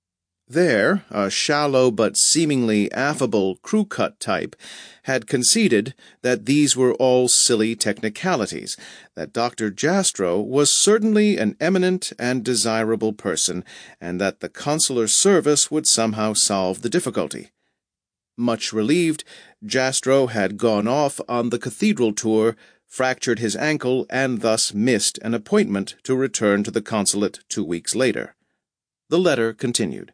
Speaker 1: There, a shallow but seemingly affable crew-cut type had conceded that these were all silly technicalities, that Dr. Jastrow was certainly an eminent and desirable person, and that the consular service would somehow solve the difficulty. Much relieved, Jastrow had gone off on the cathedral tour, fractured his ankle, and thus missed an appointment to return to the consulate 2 weeks later. The letter continued.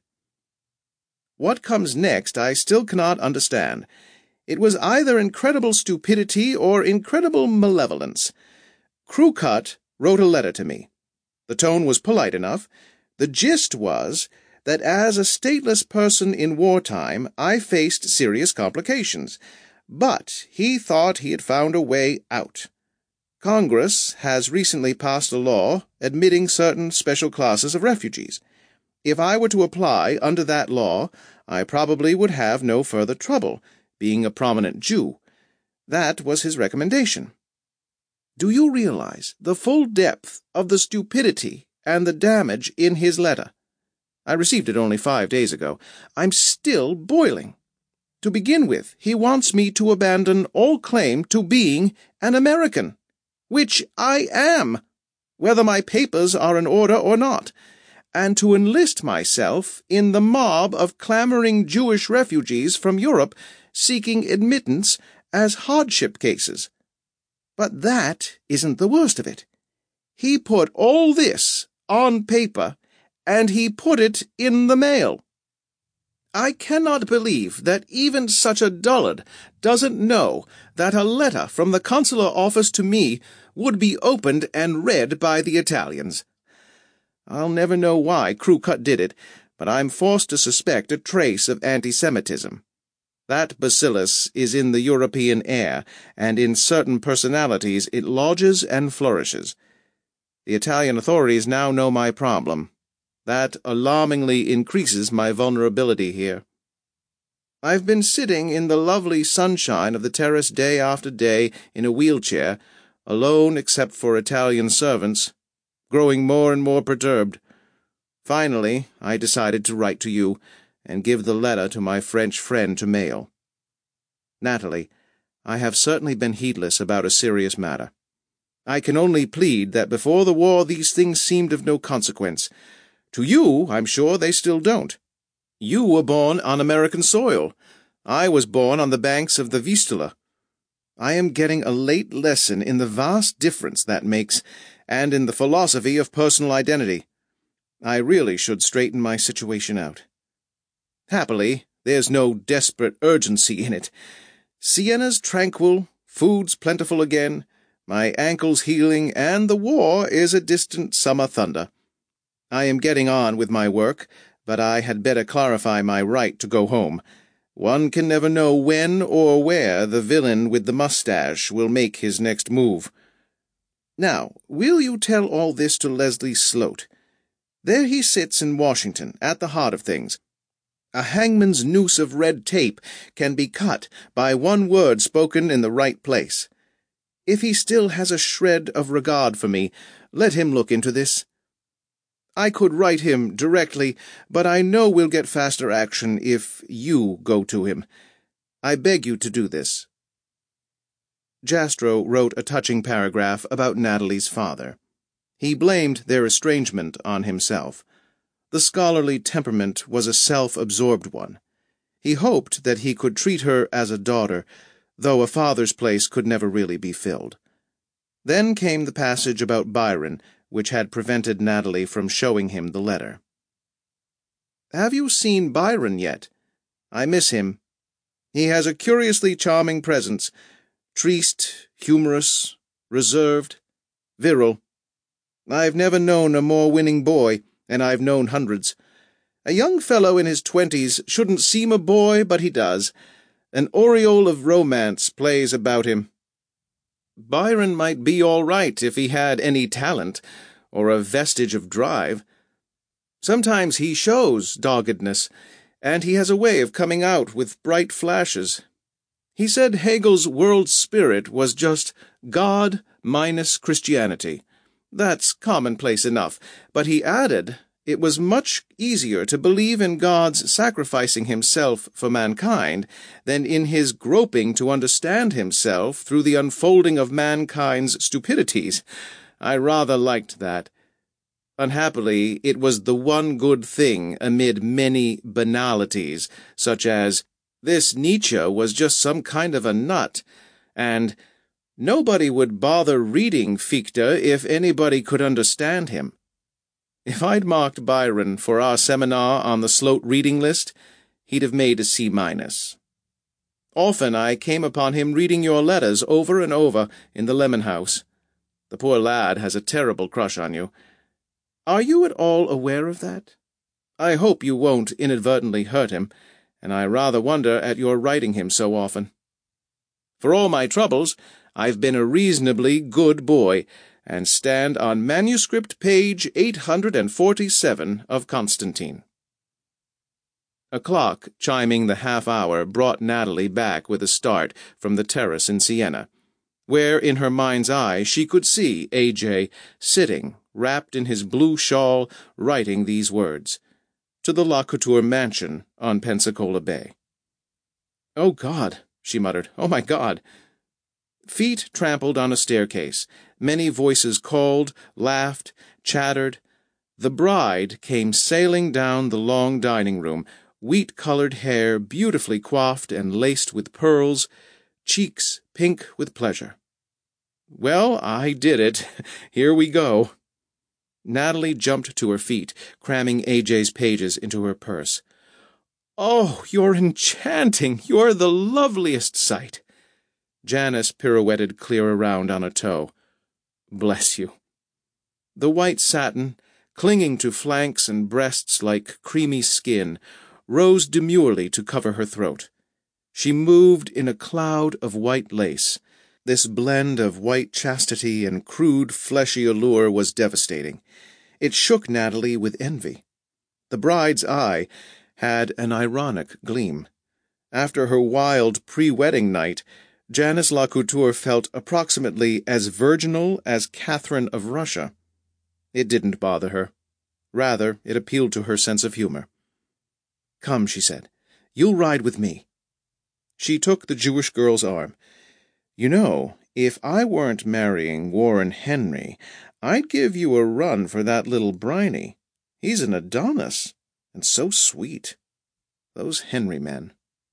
Speaker 1: What comes next I still cannot understand. It was either incredible stupidity or incredible malevolence. Crew-cut wrote a letter to me. The tone was polite enough. The gist was that as a stateless person in wartime I faced serious complications, but he thought he had found a way out. Congress has recently passed a law admitting certain special classes of refugees. If I were to apply under that law, I probably would have no further trouble, being a prominent Jew. That was his recommendation. Do you realize the full depth of the stupidity and the damage in his letter? I received it only 5 days ago. I'm still boiling. To begin with, he wants me to abandon all claim to being an American, which I am, whether my papers are in order or not, and to enlist myself in the mob of clamoring Jewish refugees from Europe seeking admittance as hardship cases. But that isn't the worst of it. He put all this on paper, and he put it in the mail. I cannot believe that even such a dullard doesn't know that a letter from the consular office to me would be opened and read by the Italians. I'll never know why Crew-cut did it, but I'm forced to suspect a trace of anti-Semitism. That bacillus is in the European air, and in certain personalities it lodges and flourishes. The Italian authorities now know my problem. That alarmingly increases my vulnerability here. I've been sitting in the lovely sunshine of the terrace day after day in a wheelchair, alone except for Italian servants, growing more and more perturbed. Finally, I decided to write to you and give the letter to my French friend to mail. Natalie, I have certainly been heedless about a serious matter. I can only plead that before the war these things seemed of no consequence. To you, I'm sure they still don't. You were born on American soil. I was born on the banks of the Vistula. I am getting a late lesson in the vast difference that makes, and in the philosophy of personal identity. I really should straighten my situation out. Happily, there's no desperate urgency in it. Sienna's tranquil, food's plentiful again, my ankle's healing, and the war is a distant summer thunder. I am getting on with my work, but I had better clarify my right to go home. One can never know when or where the villain with the mustache will make his next move. Now, will you tell all this to Leslie Sloat? There he sits in Washington, at the heart of things. A hangman's noose of red tape can be cut by one word spoken in the right place. If he still has a shred of regard for me, let him look into this. I could write him directly, but I know we'll get faster action if you go to him. I beg you to do this. Jastrow wrote a touching paragraph about Natalie's father. He blamed their estrangement on himself. The scholarly temperament was a self-absorbed one. He hoped that he could treat her as a daughter, though a father's place could never really be filled. Then came the passage about Byron, which had prevented Natalie from showing him the letter. "Have you seen Byron yet? I miss him. He has a curiously charming presence, triste, humorous, reserved, virile. I've never known a more winning boy, and I've known hundreds. A young fellow in his 20s shouldn't seem a boy, but he does. An aureole of romance plays about him. Byron might be all right if he had any talent, or a vestige of drive. Sometimes he shows doggedness, and he has a way of coming out with bright flashes. He said Hegel's world spirit was just God minus Christianity. That's commonplace enough, but he added it was much easier to believe in God's sacrificing himself for mankind than in his groping to understand himself through the unfolding of mankind's stupidities. I rather liked that. Unhappily, it was the one good thing amid many banalities, such as, this Nietzsche was just some kind of a nut, and nobody would bother reading Fichte if anybody could understand him. If I'd marked Byron for our seminar on the Sloat reading list, he'd have made a C-. Often I came upon him reading your letters over and over in the Lemon House. The poor lad has a terrible crush on you. Are you at all aware of that? I hope you won't inadvertently hurt him, and I rather wonder at your writing him so often. For all my troubles, I've been a reasonably good boy, and stand on manuscript page 847 of Constantine. A clock chiming the half-hour brought Natalie back with a start from the terrace in Siena, where in her mind's eye she could see A.J. sitting, wrapped in his blue shawl, writing these words, "To the La Couture mansion on Pensacola Bay." "Oh, God," she muttered. "Oh, my God." Feet trampled on a staircase. Many voices called, laughed, chattered. The bride came sailing down the long dining room, wheat-colored hair beautifully coiffed and laced with pearls, cheeks pink with pleasure. "Well, I did it. Here we go." Natalie jumped to her feet, cramming A.J.'s pages into her purse. "Oh, you're enchanting! You're the loveliest sight!" Janice pirouetted clear around on a toe. "Bless you." The white satin, clinging to flanks and breasts like creamy skin, rose demurely to cover her throat. She moved in a cloud of white lace. This blend of white chastity and crude fleshy allure was devastating. It shook Natalie with envy. The bride's eye had an ironic gleam. After her wild pre-wedding night, Janice La Couture felt approximately as virginal as Catherine of Russia. It didn't bother her. Rather, it appealed to her sense of humor. "Come," she said. "You'll ride with me." She took the Jewish girl's arm. "You know, if I weren't marrying Warren Henry, I'd give you a run for that little Bryony. He's an Adonis, and so sweet. Those Henry men."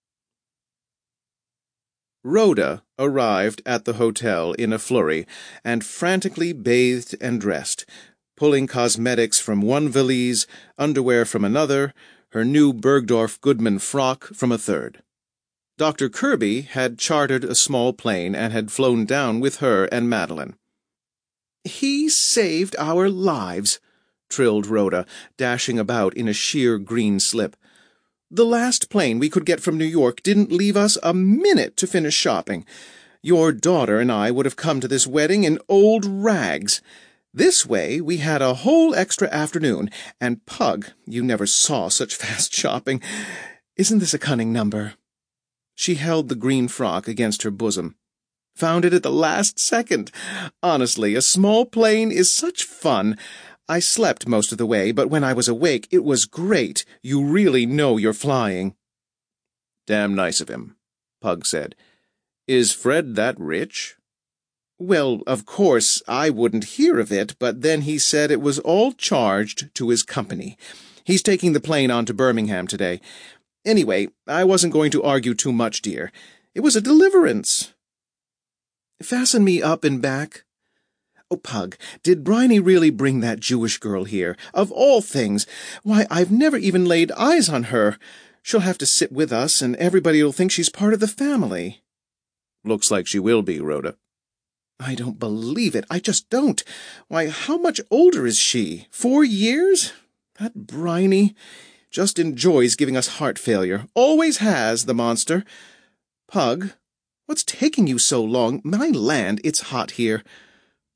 Speaker 1: Rhoda arrived at the hotel in a flurry and frantically bathed and dressed, pulling cosmetics from one valise, underwear from another, her new Bergdorf Goodman frock from a third. Dr. Kirby had chartered a small plane and had flown down with her and Madeline. "He saved our lives," trilled Rhoda, dashing about in a sheer green slip. "The last plane we could get from New York didn't leave us a minute to finish shopping. Your daughter and I would have come to this wedding in old rags. This way we had a whole extra afternoon, and Pug, you never saw such fast shopping. Isn't this a cunning number?" She held the green frock against her bosom. "Found it at the last second. Honestly, a small plane is such fun. I slept most of the way, but when I was awake, it was great. You really know you're flying." "Damn nice of him," Pug said. "Is Fred that rich?" "Well, of course, I wouldn't hear of it, but then he said it was all charged to his company. He's taking the plane on to Birmingham today. Anyway, I wasn't going to argue too much, dear. It was a deliverance." "Fasten me up and back." "Oh, Pug, did Bryony really bring that Jewish girl here? Of all things! Why, I've never even laid eyes on her. She'll have to sit with us, and everybody'll think she's part of the family." "Looks like she will be, Rhoda." "I don't believe it. I just don't. Why, how much older is she? 4 years? That Bryony just enjoys giving us heart failure. Always has, the monster. Pug, what's taking you so long? My land, it's hot here."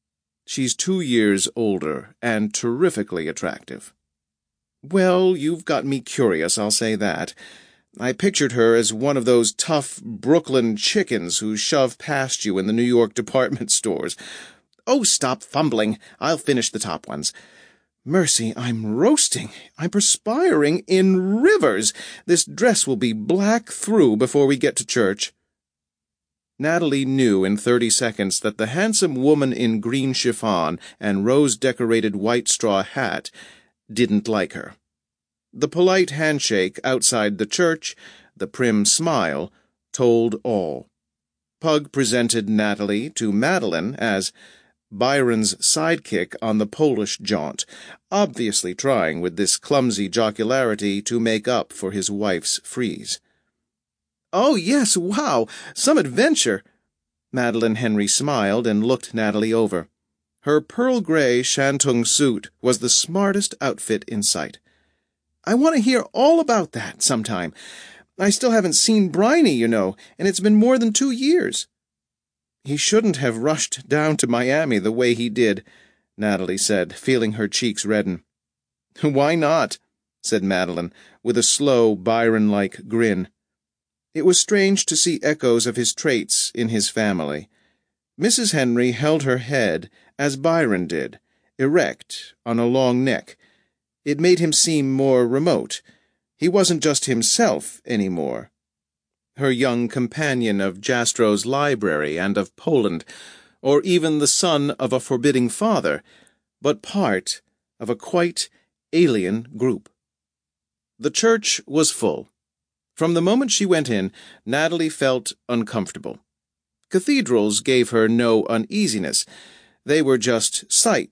Speaker 1: She's 2 years older and terrifically attractive." "Well, you've got me curious, I'll say that. I pictured her as one of those tough Brooklyn chickens who shove past you in the New York department stores. Oh, stop fumbling. I'll finish the top ones. Mercy, I'm roasting. I'm perspiring in rivers. This dress will be black through before we get to church." Natalie knew in 30 seconds that the handsome woman in green chiffon and rose-decorated white straw hat didn't like her. The polite handshake outside the church, the prim smile, told all. Pug presented Natalie to Madeline as Byron's sidekick on the Polish jaunt, obviously trying with this clumsy jocularity to make up for his wife's freeze. "Oh, yes, wow, some adventure." Madeline Henry smiled and looked Natalie over. Her pearl-gray shantung suit was the smartest outfit in sight. "I want to hear all about that sometime. I still haven't seen Bryony, you know, and it's been more than 2 years." "He shouldn't have rushed down to Miami the way he did," Natalie said, feeling her cheeks redden. "Why not?" said Madeline, with a slow, Byron-like grin. It was strange to see echoes of his traits in his family. Mrs. Henry held her head as Byron did, erect, on a long neck. It made him seem more remote. He wasn't just himself any more. Her young companion of Jastro's library and of Poland, or even the son of a forbidding father, but part of a quite alien group. The church was full. From the moment she went in, Natalie felt uncomfortable. Cathedrals gave her no uneasiness. They were just sight